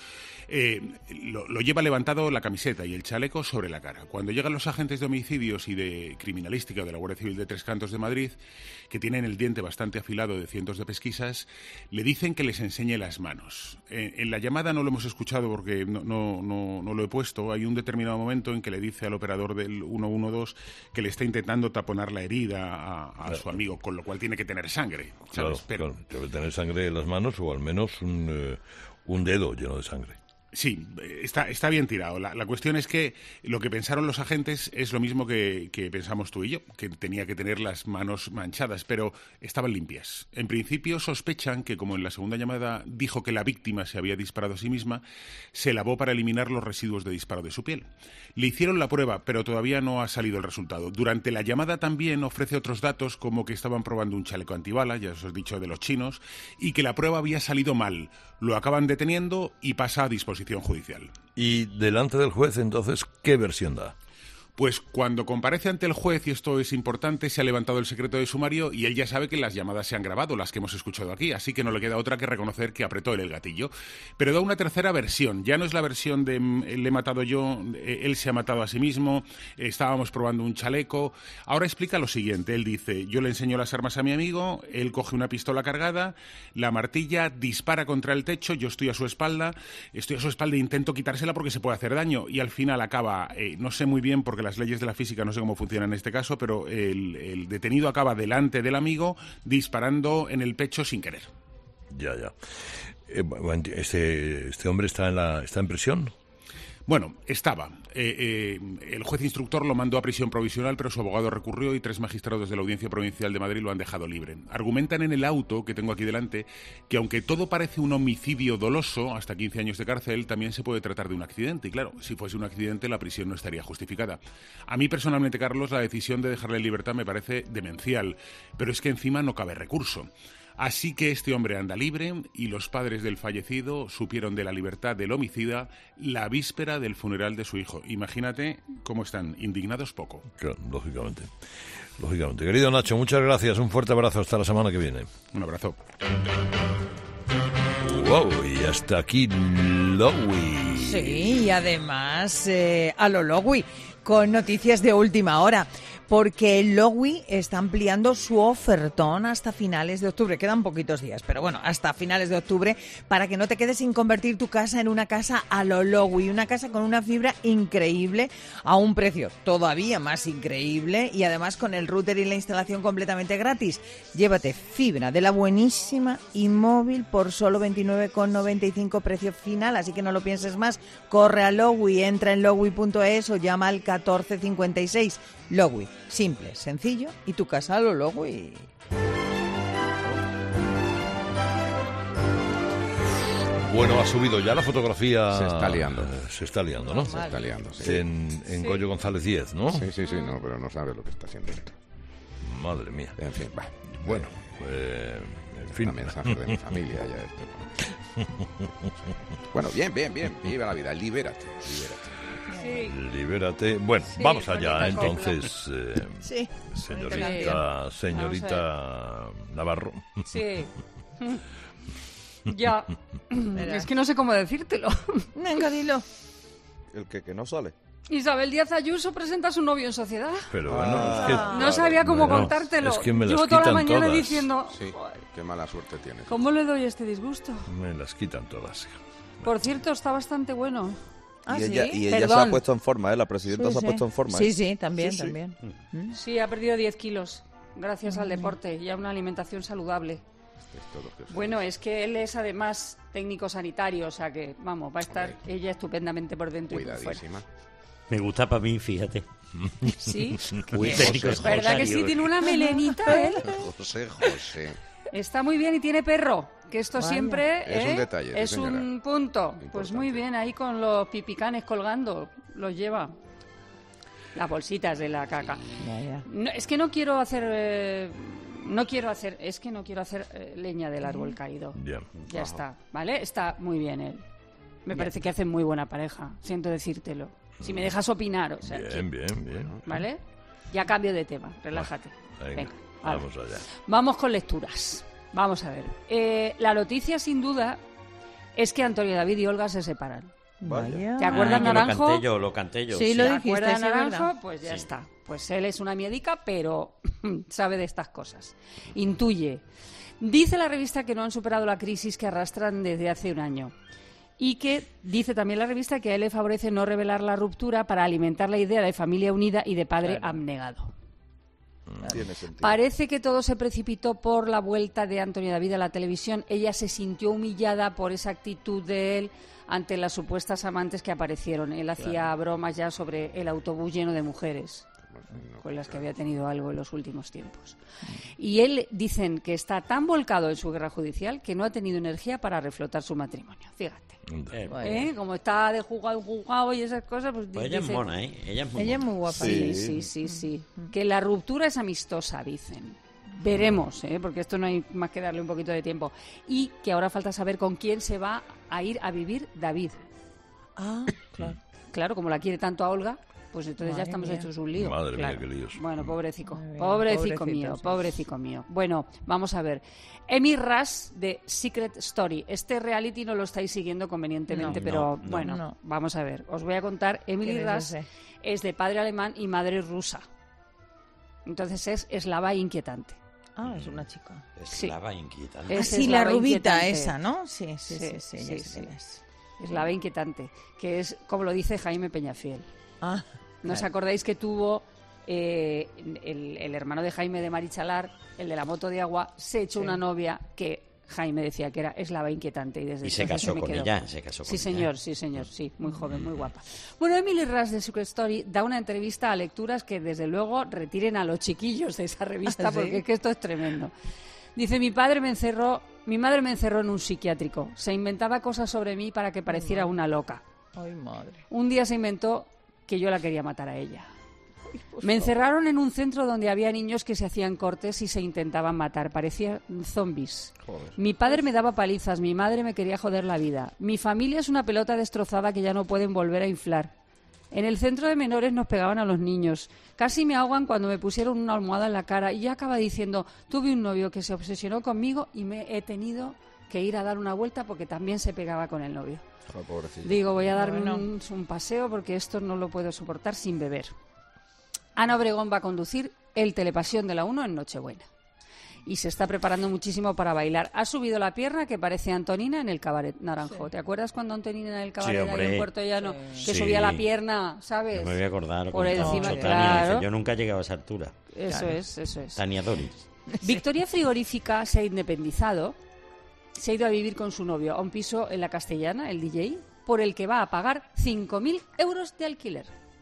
Lo lleva levantado la camiseta y el chaleco sobre la cara. Cuando llegan los agentes de homicidios y de criminalística de la Guardia Civil de Tres Cantos de Madrid, que tienen el diente bastante afilado de cientos de pesquisas, le dicen que les enseñe las manos. En la llamada no lo hemos escuchado porque no lo he puesto. Hay un determinado momento en que le dice al operador del 112 que le está intentando taponar la herida a su amigo, con lo cual tiene que tener sangre, ¿sabes? Claro, debe tener sangre en las manos o al menos un dedo lleno de sangre. Sí, está bien tirado. La cuestión es que lo que pensaron los agentes es lo mismo que pensamos tú y yo, que tenía que tener las manos manchadas, pero estaban limpias. En principio sospechan que, como en la segunda llamada dijo que la víctima se había disparado a sí misma, se lavó para eliminar los residuos de disparo de su piel. Le hicieron la prueba, pero todavía no ha salido el resultado. Durante la llamada también ofrece otros datos, como que estaban probando un chaleco antibalas, ya os he dicho, de los chinos, y que la prueba había salido mal. Lo acaban deteniendo y pasa a disposición judicial. Y delante del juez, entonces, ¿qué versión da? Pues cuando comparece ante el juez, y esto es importante, se ha levantado el secreto de sumario y él ya sabe que las llamadas se han grabado, las que hemos escuchado aquí, así que no le queda otra que reconocer que apretó él el gatillo. Pero da una tercera versión, ya no es la versión de le he matado yo, él se ha matado a sí mismo, estábamos probando un chaleco. Ahora explica lo siguiente, él dice, yo le enseño las armas a mi amigo, él coge una pistola cargada, la martilla, dispara contra el techo, yo estoy a su espalda e intento quitársela porque se puede hacer daño y al final acaba, no sé muy bien porque las leyes de la física no sé cómo funcionan en este caso, pero el detenido acaba delante del amigo disparando en el pecho sin querer. Ya. Este hombre está en prisión. Bueno, estaba. El juez instructor lo mandó a prisión provisional, pero su abogado recurrió y 3 magistrados de la Audiencia Provincial de Madrid lo han dejado libre. Argumentan en el auto que tengo aquí delante que aunque todo parece un homicidio doloso, hasta 15 años de cárcel, también se puede tratar de un accidente. Y claro, si fuese un accidente, la prisión no estaría justificada. A mí personalmente, Carlos, la decisión de dejarle en libertad me parece demencial, pero es que encima no cabe recurso. Así que este hombre anda libre y los padres del fallecido supieron de la libertad del homicida la víspera del funeral de su hijo. Imagínate cómo están, indignados poco. Claro, lógicamente. Querido Nacho, muchas gracias, un fuerte abrazo, hasta la semana que viene. Un abrazo. Wow, y hasta aquí Lowy. Sí, y además a lo Lowy, con noticias de última hora. Porque el Lowy está ampliando su ofertón hasta finales de octubre. Quedan poquitos días, pero bueno, hasta finales de octubre, para que no te quedes sin convertir tu casa en una casa a lo Lowy. Una casa con una fibra increíble, a un precio todavía más increíble y además con el router y la instalación completamente gratis. Llévate fibra de la buenísima y móvil por solo 29,95 precio final, así que no lo pienses más. Corre a Lowy, entra en lowy.es o llama al 1456. Logui, simple, sencillo, y tu casa a lo Logui. Bueno, ha subido ya la fotografía. Se está liando. Se está liando, ¿no? Se está liando, sí. En Goyo González 10, ¿no? Sí, no, pero no sabe lo que está haciendo esto. Madre mía. En fin, va. Bueno, en fin. Un mensaje de mi familia ya esto. Bueno, bien. Viva la vida, libérate. Sí. Libérate. Bueno, sí, vamos allá, entonces. Sí. Señorita Navarro. Sí. Ya. Es que no sé cómo decírtelo. Venga, dilo. El que no sale. Isabel Díaz Ayuso presenta a su novio en Sociedad. Pero bueno, es que... No sabía cómo contártelo. Es que me las Llevo toda la mañana todas. diciendo... Sí, qué mala suerte tienes. ¿Cómo le doy este disgusto? Me las quitan todas. Por cierto, está bastante bueno. Y ella se ha puesto en forma, ¿eh? La presidenta se ha puesto en forma. Sí, también. Sí, ha perdido 10 kilos gracias al deporte y a una alimentación saludable. Bueno, es que él es además técnico sanitario, o sea que, vamos, va a estar ella estupendamente por dentro y por fuera. Me gusta para mí, fíjate. Sí, muy técnico. Es verdad que sí, tiene una melenita él. José. Está muy bien y tiene perro, que esto siempre es un detalle. Es un punto. Importante. Pues muy bien, ahí con los pipicanes colgando, los lleva. Las bolsitas de la caca. No, es que no quiero hacer... leña del árbol caído. Ya está, ¿vale? Está muy bien él. Me parece que hacen muy buena pareja, siento decírtelo. Si me dejas opinar, o sea... Bien. ¿Vale? Ya cambio de tema, relájate. Venga, vamos allá. Vamos con lecturas. Vamos a ver. La noticia, sin duda, es que Antonio David y Olga se separan. Vaya. ¿Te acuerdas, Naranjo? Lo canté yo. Sí, lo dijiste. ¿Te acuerdas, Naranjo? ¿verdad? Pues ya está. Pues él es una miedica, pero sabe de estas cosas. Intuye. Dice la revista que no han superado la crisis que arrastran desde hace un año. Y que dice también la revista que a él le favorece no revelar la ruptura para alimentar la idea de familia unida y de padre abnegado. Tiene sentido. Parece que todo se precipitó por la vuelta de Antonio David a la televisión. Ella se sintió humillada por esa actitud de él ante las supuestas amantes que aparecieron. Él hacía bromas ya sobre el autobús lleno de mujeres con las que había tenido algo en los últimos tiempos. Y él, dicen que está tan volcado en su guerra judicial que no ha tenido energía para reflotar su matrimonio. Fíjate. Como está de juzgado en juzgado y esas cosas, pues ella es mona, ¿eh? Ella es muy guapa. Sí. Que la ruptura es amistosa, dicen. Veremos, porque esto no hay más que darle un poquito de tiempo. Y que ahora falta saber con quién se va a ir a vivir David. Ah, claro. Claro, como la quiere tanto a Olga, pues entonces ya estamos hechos un lío. Madre mía, qué líos. Bueno, pobrecico mío. Bueno, vamos a ver. Emmy Rush de Secret Story. Este reality no lo estáis siguiendo convenientemente, pero vamos a ver. Os voy a contar. Emily Rush es de padre alemán y madre rusa. Entonces es eslava e inquietante. Ah, es una chica. Eslava inquietante. Es la rubita esa, ¿no? Sí. Eslava inquietante, que es como lo dice Jaime Peñafiel. Ah, ¿No os acordáis que tuvo el hermano de Jaime de Marichalar, el de la moto de agua, se echó una novia que Jaime decía que era eslava inquietante y se casó con ella? Sí, señor, muy joven, muy guapa. Bueno, Emily Rush de Secret Story da una entrevista a Lecturas que desde luego retiren a los chiquillos de esa revista porque es que esto es tremendo. Dice, mi madre me encerró en un psiquiátrico. Se inventaba cosas sobre mí para que pareciera una loca. Ay, madre. Un día se inventó que yo la quería matar a ella. Me encerraron en un centro donde había niños que se hacían cortes y se intentaban matar. Parecían zombies. Joder. Mi padre me daba palizas, mi madre me quería joder la vida. Mi familia es una pelota destrozada que ya no pueden volver a inflar. En el centro de menores nos pegaban a los niños. Casi me ahogan cuando me pusieron una almohada en la cara. Y ya acaba diciendo, tuve un novio que se obsesionó conmigo y me he tenido que ir a dar una vuelta porque también se pegaba con el novio. Oh, Digo, voy a darme un paseo porque esto no lo puedo soportar sin beber. Ana Obregón va a conducir el Telepasión de la 1 en Nochebuena. Y se está preparando muchísimo para bailar. Ha subido la pierna que parece Antonina en el Cabaret Naranjo. Sí. ¿Te acuerdas cuando Antonina en el Cabaret ahí en Puerto Llano que subía la pierna, ¿sabes? No me voy a acordar. Por encima, claro. Dice, yo nunca he llegado a esa altura. Eso es. Tania Doris. Victoria Frigorífica se ha independizado. Se ha ido a vivir con su novio a un piso en La Castellana, el DJ, por el que va a pagar 5.000 euros de alquiler.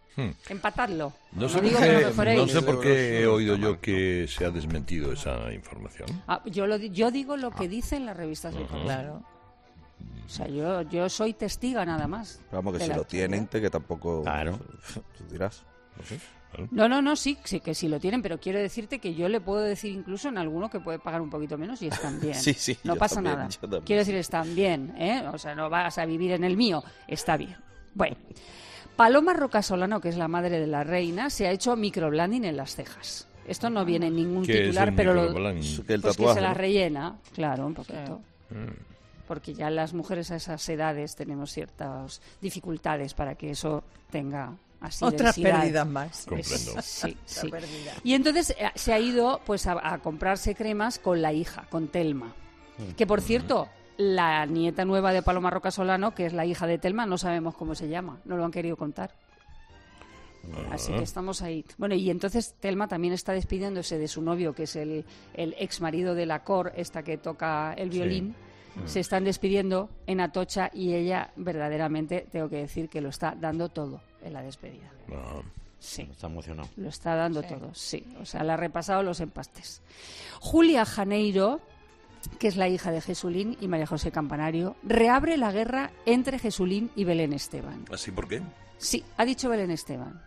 Empatadlo. No sé por qué he oído yo que se ha desmentido esa información. Yo digo lo que dicen las revistas de información. Claro. O sea, yo soy testiga nada más. Vamos, que si lo tienen, que tampoco... Claro. Tú dirás, no sé. No, sí, que sí lo tienen, pero quiero decirte que yo le puedo decir incluso en alguno que puede pagar un poquito menos y están bien. Sí, no pasa también, nada. También. Quiero decir, están bien, ¿eh? O sea, no vas a vivir en el mío, está bien. Bueno, Paloma Rocasolano, que es la madre de la reina, se ha hecho microblading en las cejas. Esto no viene en ningún titular, pero que se las rellena, claro, un poquito. Porque ya las mujeres a esas edades tenemos ciertas dificultades para que eso tenga así otras densidad. pérdidas más. Comprendo. Sí. Y entonces se ha ido pues a comprarse cremas con la hija, con Telma. Que por cierto, la nieta nueva de Paloma Rocasolano, que es la hija de Telma, no sabemos cómo se llama, no lo han querido contar. Así que estamos ahí. Bueno, y entonces Telma también está despidiéndose de su novio, que es el ex marido de la Cor, esta que toca el violín. Se están despidiendo en Atocha y ella verdaderamente, tengo que decir, que lo está dando todo en la despedida. Sí. Está emocionado. Lo está dando todo, sí. O sea, le ha repasado los empastes. Julia Janeiro, que es la hija de Jesulín y María José Campanario, reabre la guerra entre Jesulín y Belén Esteban. ¿Así por qué? Sí, ha dicho Belén Esteban.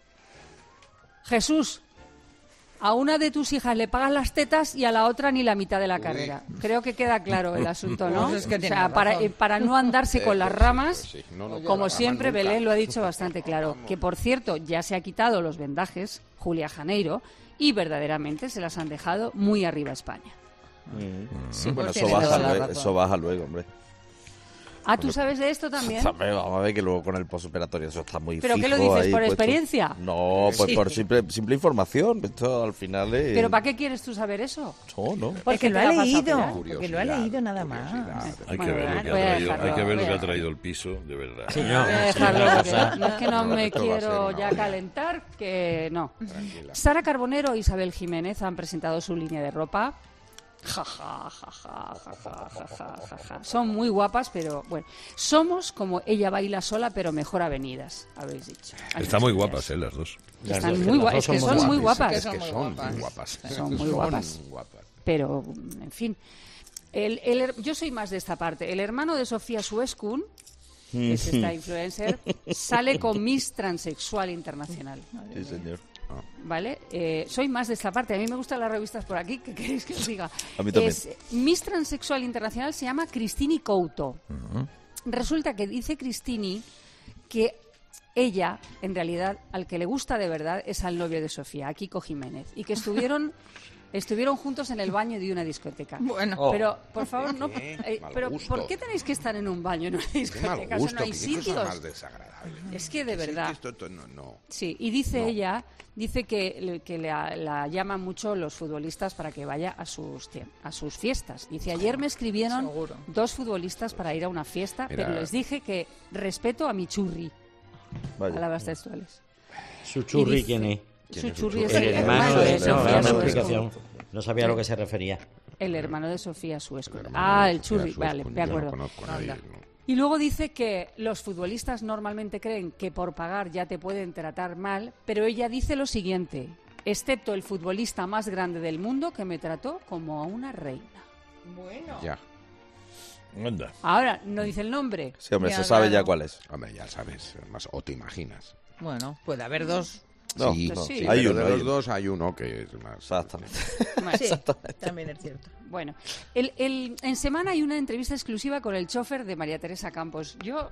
Jesús, a una de tus hijas le pagas las tetas y a la otra ni la mitad de la carrera. Creo que queda claro el asunto, ¿no? Pues es que o sea, para no andarse con las ramas, como siempre, nunca. Belén lo ha dicho bastante claro. Que, por cierto, ya se ha quitado los vendajes, Julia Janeiro, y verdaderamente se las han dejado muy arriba a España. Sí, bueno, Tiene eso baja luego, hombre. Ah, ¿tú sabes de esto también? Vamos a ver que luego con el postoperatorio eso está muy ¿Pero fijo. qué lo dices? Ahí, ¿Por puesto. experiencia? No, pues Sí. por simple información. Esto al final es... ¿Pero para qué quieres tú saber eso? No. Porque lo te ha la vas a leído. pegar. Porque lo ha leído nada más. Hay que Bueno, ver lo que voy a ha traído, dejarlo, hay que ver lo voy que a ha traído el piso, de verdad. Sí, Voy a dejarlo, porque no es que no me esto va a ser quiero una ya hora. calentar, que no. Tranquila. Sara Carbonero e Isabel Jiménez han presentado su línea de ropa. Son muy guapas, pero bueno. Somos como ella baila sola, pero mejor avenidas, habéis dicho. Están muy guapas, las dos. Están muy guapas, es que son muy guapas. Es que son muy guapas. Son muy guapas. Pero, en fin. Yo soy más de esta parte. El hermano de Sofía Suescun, que es esta influencer, sale con Miss Transexual Internacional. Sí, señor. ¿Vale? Soy más de esta parte. A mí me gustan las revistas por aquí. ¿Qué queréis que os diga? A mí también. Miss Transexual Internacional se llama Cristini Couto. Resulta que dice Cristini que ella, en realidad, al que le gusta de verdad es al novio de Sofía, a Kiko Jiménez, y que estuvieron juntos en el baño de una discoteca. Bueno. Pero, por favor, no. Pero, gusto. ¿por qué tenéis que estar en un baño en una discoteca? Qué mal gusto, no hay qué cosa sitios. más desagradable. Es que de verdad. No. Sí, y dice ella, que la llaman mucho los futbolistas para que vaya a sus fiestas. Dice, ayer me escribieron Seguro. 2 futbolistas para ir a una fiesta, Mira. pero les dije que respeto a mi churri. Vaya. Palabras textuales. ¿Su churri Y dice- quién es? Su churri es El el hermano hermano de... de No, Sofía una Suescun. explicación. No sabía a lo que se refería. El hermano de Sofía Suescun. hermano Ah, de el churri, Sofía vale, Suescun, de yo no acuerdo. conozco a nadie, no. Y luego dice que los futbolistas normalmente creen que por pagar ya te pueden tratar mal, pero ella dice lo siguiente, excepto el futbolista más grande del mundo que me trató como a una reina. Bueno. Ya. Anda. Ahora, no dice el nombre. Sí, hombre, Ya, se sabe claro. ya cuál es. Hombre, ya sabes, más o te imaginas. Bueno, puede haber dos. No, sí, no, sí. hay pero uno. de hay los uno. dos hay uno que es más... Exactamente. Sí, también es cierto. Bueno, en Semana hay una entrevista exclusiva con el chofer de María Teresa Campos. Yo,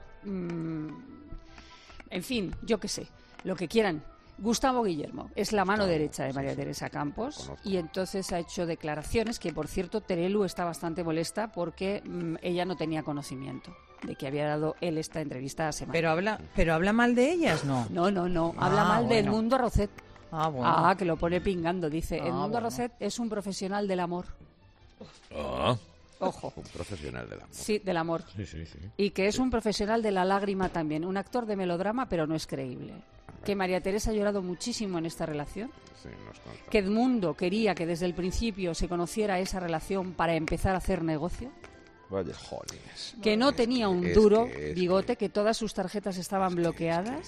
en fin, yo qué sé, lo que quieran. Gustavo Guillermo es la mano derecha de María Teresa Campos Conozco. y entonces ha hecho declaraciones que, por cierto, Terelu está bastante molesta porque ella no tenía conocimiento de que había dado él esta entrevista a Semana. Pero habla mal de ellas, ¿no? No. Habla mal de bueno. Edmundo Roset. Ah, bueno. Ah, que lo pone pingando. Dice, Edmundo bueno. Roset es un profesional del amor. Ah. Ojo. Un profesional del amor. Sí, del amor. Sí. Y que es un profesional de la lágrima también. Un actor de melodrama, pero no es creíble. Que María Teresa ha llorado muchísimo en esta relación. Sí, nos consta. Que Edmundo quería que desde el principio se conociera esa relación para empezar a hacer negocio. Vaya. Jolines. Que no Es tenía que- un es duro que- bigote, que todas sus tarjetas estaban bloqueadas.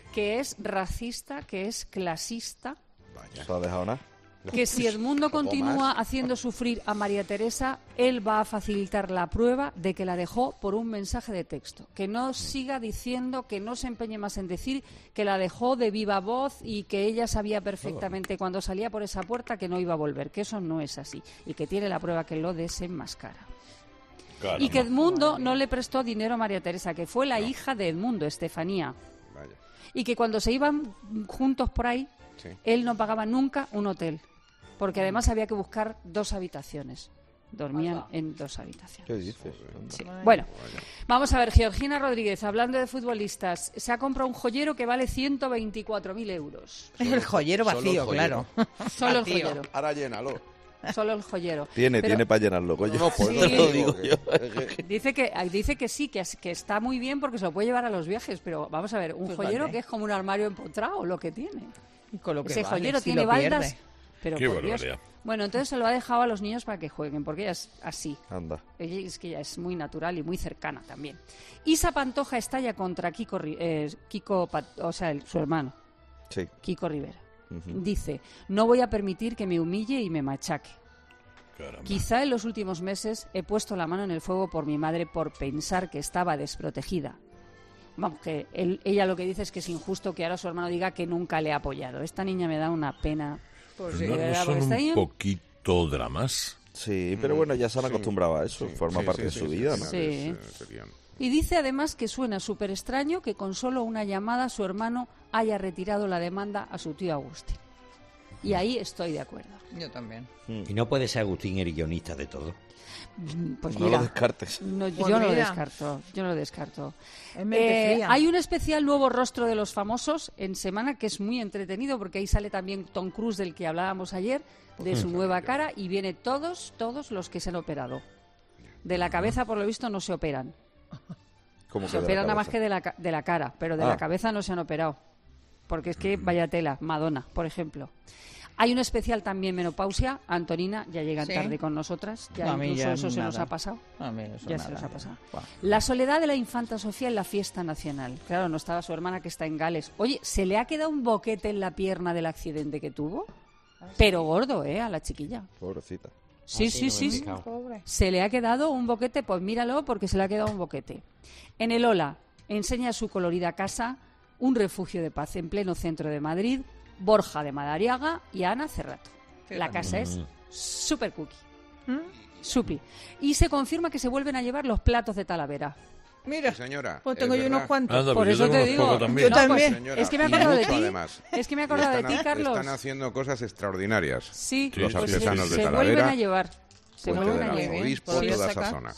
que es racista, que es clasista. Vaya. ¿Se ha dejado nada? Que si Edmundo continúa haciendo sufrir a María Teresa, él va a facilitar la prueba de que la dejó por un mensaje de texto. Que no siga diciendo, que no se empeñe más en decir que la dejó de viva voz y que ella sabía perfectamente cuando salía por esa puerta que no iba a volver, que eso no es así. Y que tiene la prueba que lo desenmascara. Caramba. Y que Edmundo no le prestó dinero a María Teresa, que fue la hija de Edmundo, Estefanía. Vaya. Y que cuando se iban juntos por ahí, él no pagaba nunca un hotel. Porque además había que buscar 2 habitaciones. Dormían en 2 habitaciones. ¿Qué dices? Sí. Bueno, vamos a ver, Georgina Rodríguez, hablando de futbolistas, se ha comprado un joyero que vale 124.000 euros. El joyero vacío, claro. Solo el joyero. Ahora llénalo. Solo el joyero. Tiene para llenarlo, coño. No, pues sí. Te lo digo yo. Dice que sí, que está muy bien porque se lo puede llevar a los viajes, pero vamos a ver, un joyero que es como un armario empotrado, lo que tiene. Y con lo que ese vale, joyero si tiene baldas... pierde. Pero qué por Dios. barbaridad. Bueno, entonces se lo ha dejado a los niños para que jueguen, porque ella es así. Anda. Ella es que ella es muy natural y muy cercana también. Isa Pantoja estalla contra Kiko, su hermano, sí. Kiko Rivera. Dice, no voy a permitir que me humille y me machaque. Caramba. Quizá en los últimos meses he puesto la mano en el fuego por mi madre por pensar que estaba desprotegida. Vamos, que ella lo que dice es que es injusto que ahora su hermano diga que nunca le ha apoyado. Esta niña me da una pena. Pues sí, ¿no son un poquito dramas? Sí, pero bueno, ya se han acostumbrado a eso. Forma parte de su vida, ¿no? Sí. Y dice además que suena súper extraño que con solo una llamada su hermano haya retirado la demanda a su tío Agustín. Y ahí estoy de acuerdo. Yo también. ¿Y no puede ser Agustín el guionista de todo? Pues no mira, lo descartes. No, yo no lo descarto. Hay un especial Nuevo Rostro de los Famosos en semana que es muy entretenido porque ahí sale también Tom Cruise, del que hablábamos ayer, de su nueva cara, y viene todos los que se han operado. De la cabeza, por lo visto, no se operan. ¿Cómo se operan nada más que de la cara, pero de la cabeza no se han operado. Porque es que vaya tela, Madonna, por ejemplo. Hay un especial también menopausia. Antonina ya llega tarde con nosotras. Ya incluso eso se nos ha pasado. Ya se nos ha pasado. Wow. La soledad de la infanta Sofía en la fiesta nacional. Claro, no estaba su hermana que está en Gales. Oye, ¿se le ha quedado un boquete en la pierna del accidente que tuvo? Pero gordo, a la chiquilla. Pobrecita. Sí. Se le ha quedado un boquete, pues míralo porque se le ha quedado un boquete. En el Ola enseña su colorida casa, un refugio de paz en pleno centro de Madrid, Borja de Madariaga y Ana Cerrato. La casa es súper cookie. Supi. Y se confirma que se vuelven a llevar los platos de Talavera. Mira, señora, pues tengo yo unos cuantos. Anda, por eso te digo. Yo también. Señora, es que me he acordado de ti. Además. Es que me he acordado de ti, Carlos. Están haciendo cosas extraordinarias. Sí, los artesanos de se Talavera. Vuelven a llevar. Se Puente vuelven del a llevar. Arzobispo, toda esa zona.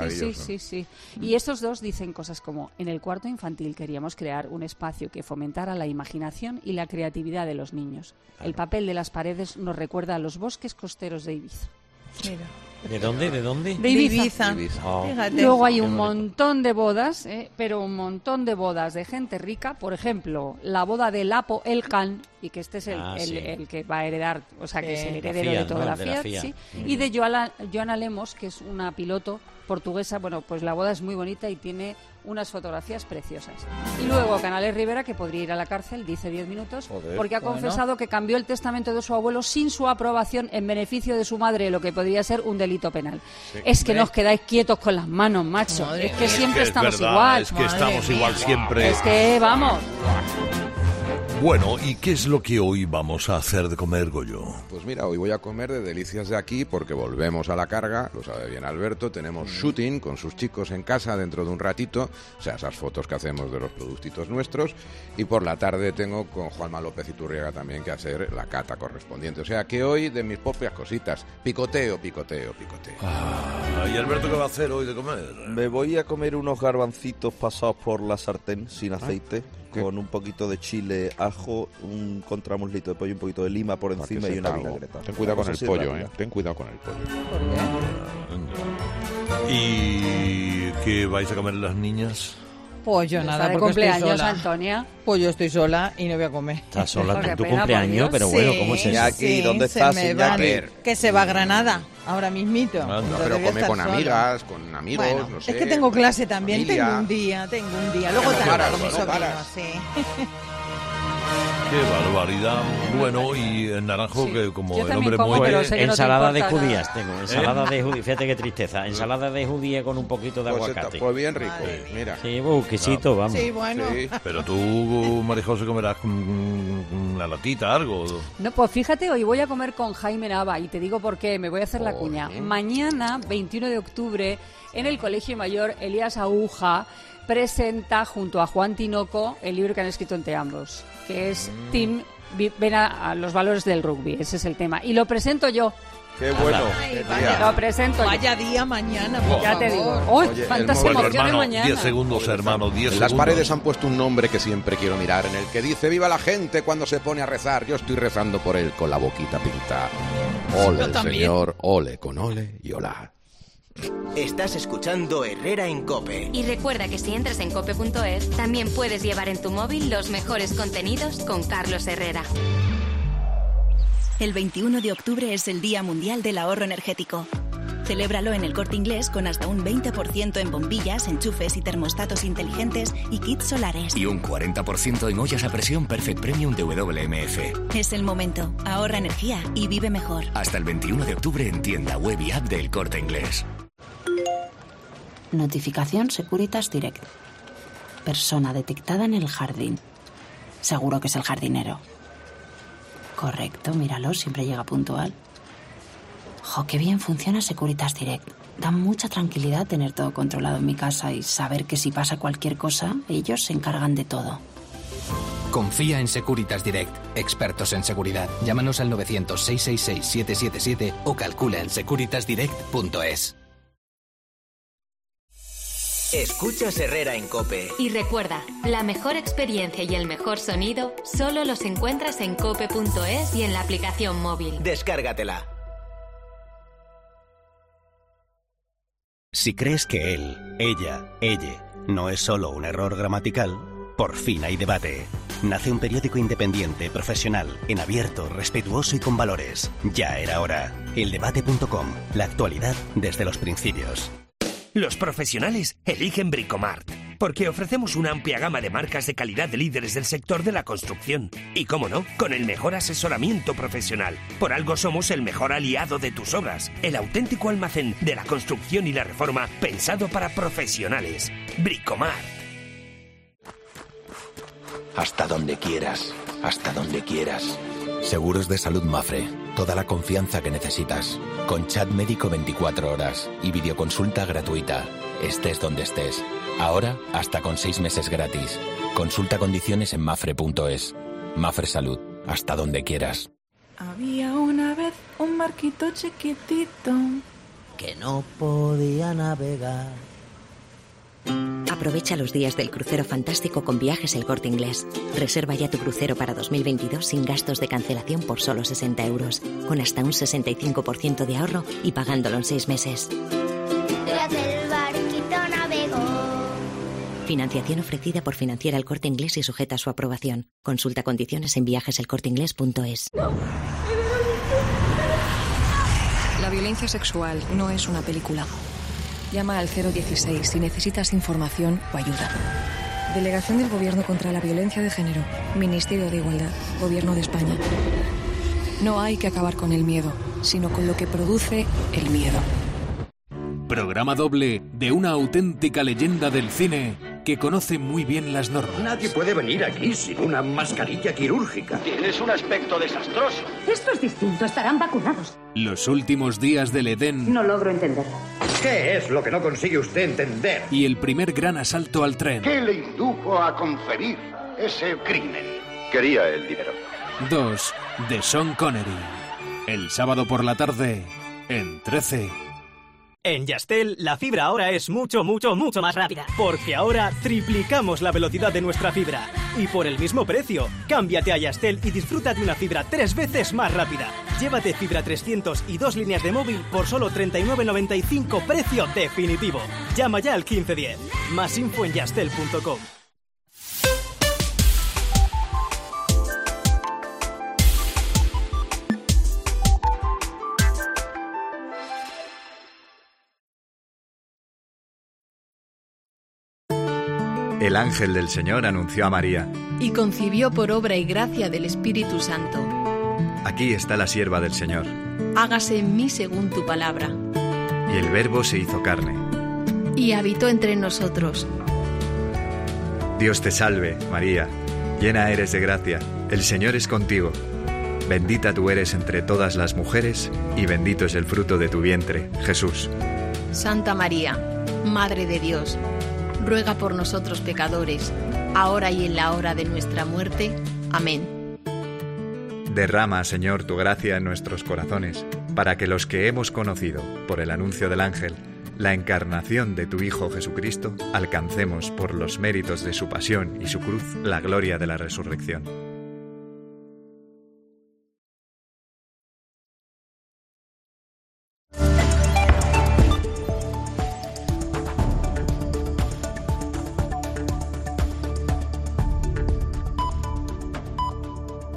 Sí. Y estos dos dicen cosas como: en el cuarto infantil queríamos crear un espacio que fomentara la imaginación y la creatividad de los niños. Claro. El papel de las paredes nos recuerda a los bosques costeros de Ibiza. Mira. ¿De dónde? De Ibiza. Oh. Luego hay un montón de bodas, pero un montón de bodas de gente rica. Por ejemplo, la boda de Lapo Elkan, y que este es el que va a heredar, o sea, que es el heredero de toda la Fiat. Sí. Y de Joana Lemos, que es una piloto portuguesa. Bueno, pues la boda es muy bonita y tiene unas fotografías preciosas. Y luego Canales Rivera, que podría ir a la cárcel, dice 10 minutos, porque ha confesado que cambió el testamento de su abuelo sin su aprobación en beneficio de su madre, lo que podría ser un delito penal. Sí. Es que nos quedáis quietos con las manos, macho. Madre, es que siempre estamos igual. Es que estamos igual siempre. Es que, vamos... Bueno, ¿y qué es lo que hoy vamos a hacer de comer, Goyo? Pues mira, hoy voy a comer de delicias de aquí porque volvemos a la carga, lo sabe bien Alberto, tenemos shooting con sus chicos en casa dentro de un ratito, o sea, esas fotos que hacemos de los productitos nuestros, y por la tarde tengo con Juanma López Iturriaga también que hacer la cata correspondiente, o sea que hoy de mis propias cositas, picoteo. ¿Y Alberto qué va a hacer hoy de comer? Me voy a comer unos garbancitos pasados por la sartén sin aceite. Con un poquito de chile, ajo, un contramuslito de pollo, un poquito de lima por encima y una vinagreta. Ten cuidado con el pollo, Ten cuidado con el pollo. ¿Por qué? ¿Y qué vais a comer las niñas? Pues yo nada, de porque estoy sola. Antonia. Pues yo estoy sola y no voy a comer. Estás sola en tu cumpleaños, pero bueno, ¿cómo es eso? Aquí, ¿dónde estás? Que se va a Granada, ahora mismito. No, pero come con amigas, con amigos, bueno, no sé. Es que tengo clase también, familia. tengo un día. Luego también con mis sobrinos, sí. Qué barbaridad. Bueno, y el naranjo, Sí. que como Yo el hombre también como, mueve... pero sé que no te Ensalada de importa judías nada. tengo, ensalada de judías, fíjate qué tristeza, ensalada de judía con un poquito de Pues aguacate. pues bien rico, mira. Sí, exquisito, vamos. Sí, bueno. Sí. Pero tú, María José, comerás con una latita, algo. No, pues fíjate, hoy voy a comer con Jaime Nava y te digo por qué, me voy a hacer la cuña. Mañana, 21 de octubre, en el Colegio Mayor Elías Aguja presenta junto a Juan Tinoco el libro que han escrito entre ambos, que es Team ven a los valores del rugby, ese es el tema. Y lo presento yo. Qué bueno. Ay, qué día. Lo presento yo. Vaya día mañana, por Ya te favor. digo. ¡Uy, Oye, cuántas el móvil, emociones hermano, mañana! 10 segundos, hermano, 10 En segundos. las paredes han puesto un nombre que siempre quiero mirar, en el que dice: viva la gente cuando se pone a rezar. Yo estoy rezando por él con la boquita pintada. Ole Yo el también. Señor, ole con ole y hola. Estás escuchando Herrera en COPE. Y recuerda que si entras en cope.es, también puedes llevar en tu móvil los mejores contenidos con Carlos Herrera. El 21 de octubre es el Día Mundial del Ahorro Energético. Celébralo en El Corte Inglés con hasta un 20% en bombillas, enchufes y termostatos inteligentes y kits solares. Y un 40% en ollas a presión Perfect Premium de WMF. Es el momento. Ahorra energía y vive mejor. Hasta el 21 de octubre en tienda web y app del Corte Inglés. Notificación Securitas Direct. Persona detectada en el jardín. Seguro que es el jardinero. Correcto, míralo, siempre llega puntual. Jo, qué bien funciona Securitas Direct. Da mucha tranquilidad tener todo controlado en mi casa y saber que si pasa cualquier cosa, ellos se encargan de todo. Confía en Securitas Direct, expertos en seguridad. Llámanos al 900-666-777 o calcula en securitasdirect.es. Escuchas Herrera en COPE. Y recuerda, la mejor experiencia y el mejor sonido solo los encuentras en cope.es y en la aplicación móvil. Descárgatela. Si crees que él, ella no es solo un error gramatical, por fin hay debate. Nace un periódico independiente, profesional, en abierto, respetuoso y con valores. Ya era hora. Eldebate.com. La actualidad desde los principios. Los profesionales eligen Bricomart, porque ofrecemos una amplia gama de marcas de calidad de líderes del sector de la construcción. Y cómo no, con el mejor asesoramiento profesional. Por algo somos el mejor aliado de tus obras, el auténtico almacén de la construcción y la reforma pensado para profesionales. Bricomart. Hasta donde quieras, hasta donde quieras. Seguros de Salud Mafre. Toda la confianza que necesitas. Con chat médico 24 horas y videoconsulta gratuita. Estés donde estés. Ahora, hasta con 6 meses gratis. Consulta condiciones en mafre.es. Mafre Salud. Hasta donde quieras. Había una vez un barquito chiquitito que no podía navegar. Aprovecha los días del crucero fantástico con Viajes El Corte Inglés. Reserva ya tu crucero para 2022 sin gastos de cancelación por solo 60 euros, con hasta un 65% de ahorro y pagándolo en 6 meses. Tras el barquito navegó. Financiación ofrecida por Financiera El Corte Inglés y sujeta a su aprobación. Consulta condiciones en viajeselcorteinglés.es. La violencia sexual no es una película. Llama al 016 si necesitas información o ayuda. Delegación del Gobierno contra la Violencia de Género. Ministerio de Igualdad. Gobierno de España. No hay que acabar con el miedo, sino con lo que produce el miedo. Programa doble de una auténtica leyenda del cine que conoce muy bien las normas. Nadie puede venir aquí sin una mascarilla quirúrgica. Tienes un aspecto desastroso. Esto es distinto, estarán vacunados. Los últimos días del Edén. No logro entenderlo. ¿Qué es lo que no consigue usted entender? Y el primer gran asalto al tren. ¿Qué le indujo a conceber ese crimen? Quería el dinero. 2. De Sean Connery. El sábado por la tarde, en 13. En Yastel, la fibra ahora es mucho más rápida. Porque ahora triplicamos la velocidad de nuestra fibra. Y por el mismo precio. Cámbiate a Yastel y disfruta de una fibra 3 veces más rápida. Llévate fibra 300 y 2 líneas de móvil por solo 39,95 precio definitivo. Llama ya al 1510. Más info en yastel.com. El ángel del Señor anunció a María. Y concibió por obra y gracia del Espíritu Santo. Aquí está la sierva del Señor. Hágase en mí según tu palabra. Y el Verbo se hizo carne. Y habitó entre nosotros. Dios te salve, María, llena eres de gracia, el Señor es contigo. Bendita tú eres entre todas las mujeres, y bendito es el fruto de tu vientre, Jesús. Santa María, Madre de Dios, ruega por nosotros pecadores, ahora y en la hora de nuestra muerte. Amén. Derrama, Señor, tu gracia en nuestros corazones, para que los que hemos conocido, por el anuncio del ángel, la encarnación de tu Hijo Jesucristo, alcancemos por los méritos de su pasión y su cruz la gloria de la resurrección.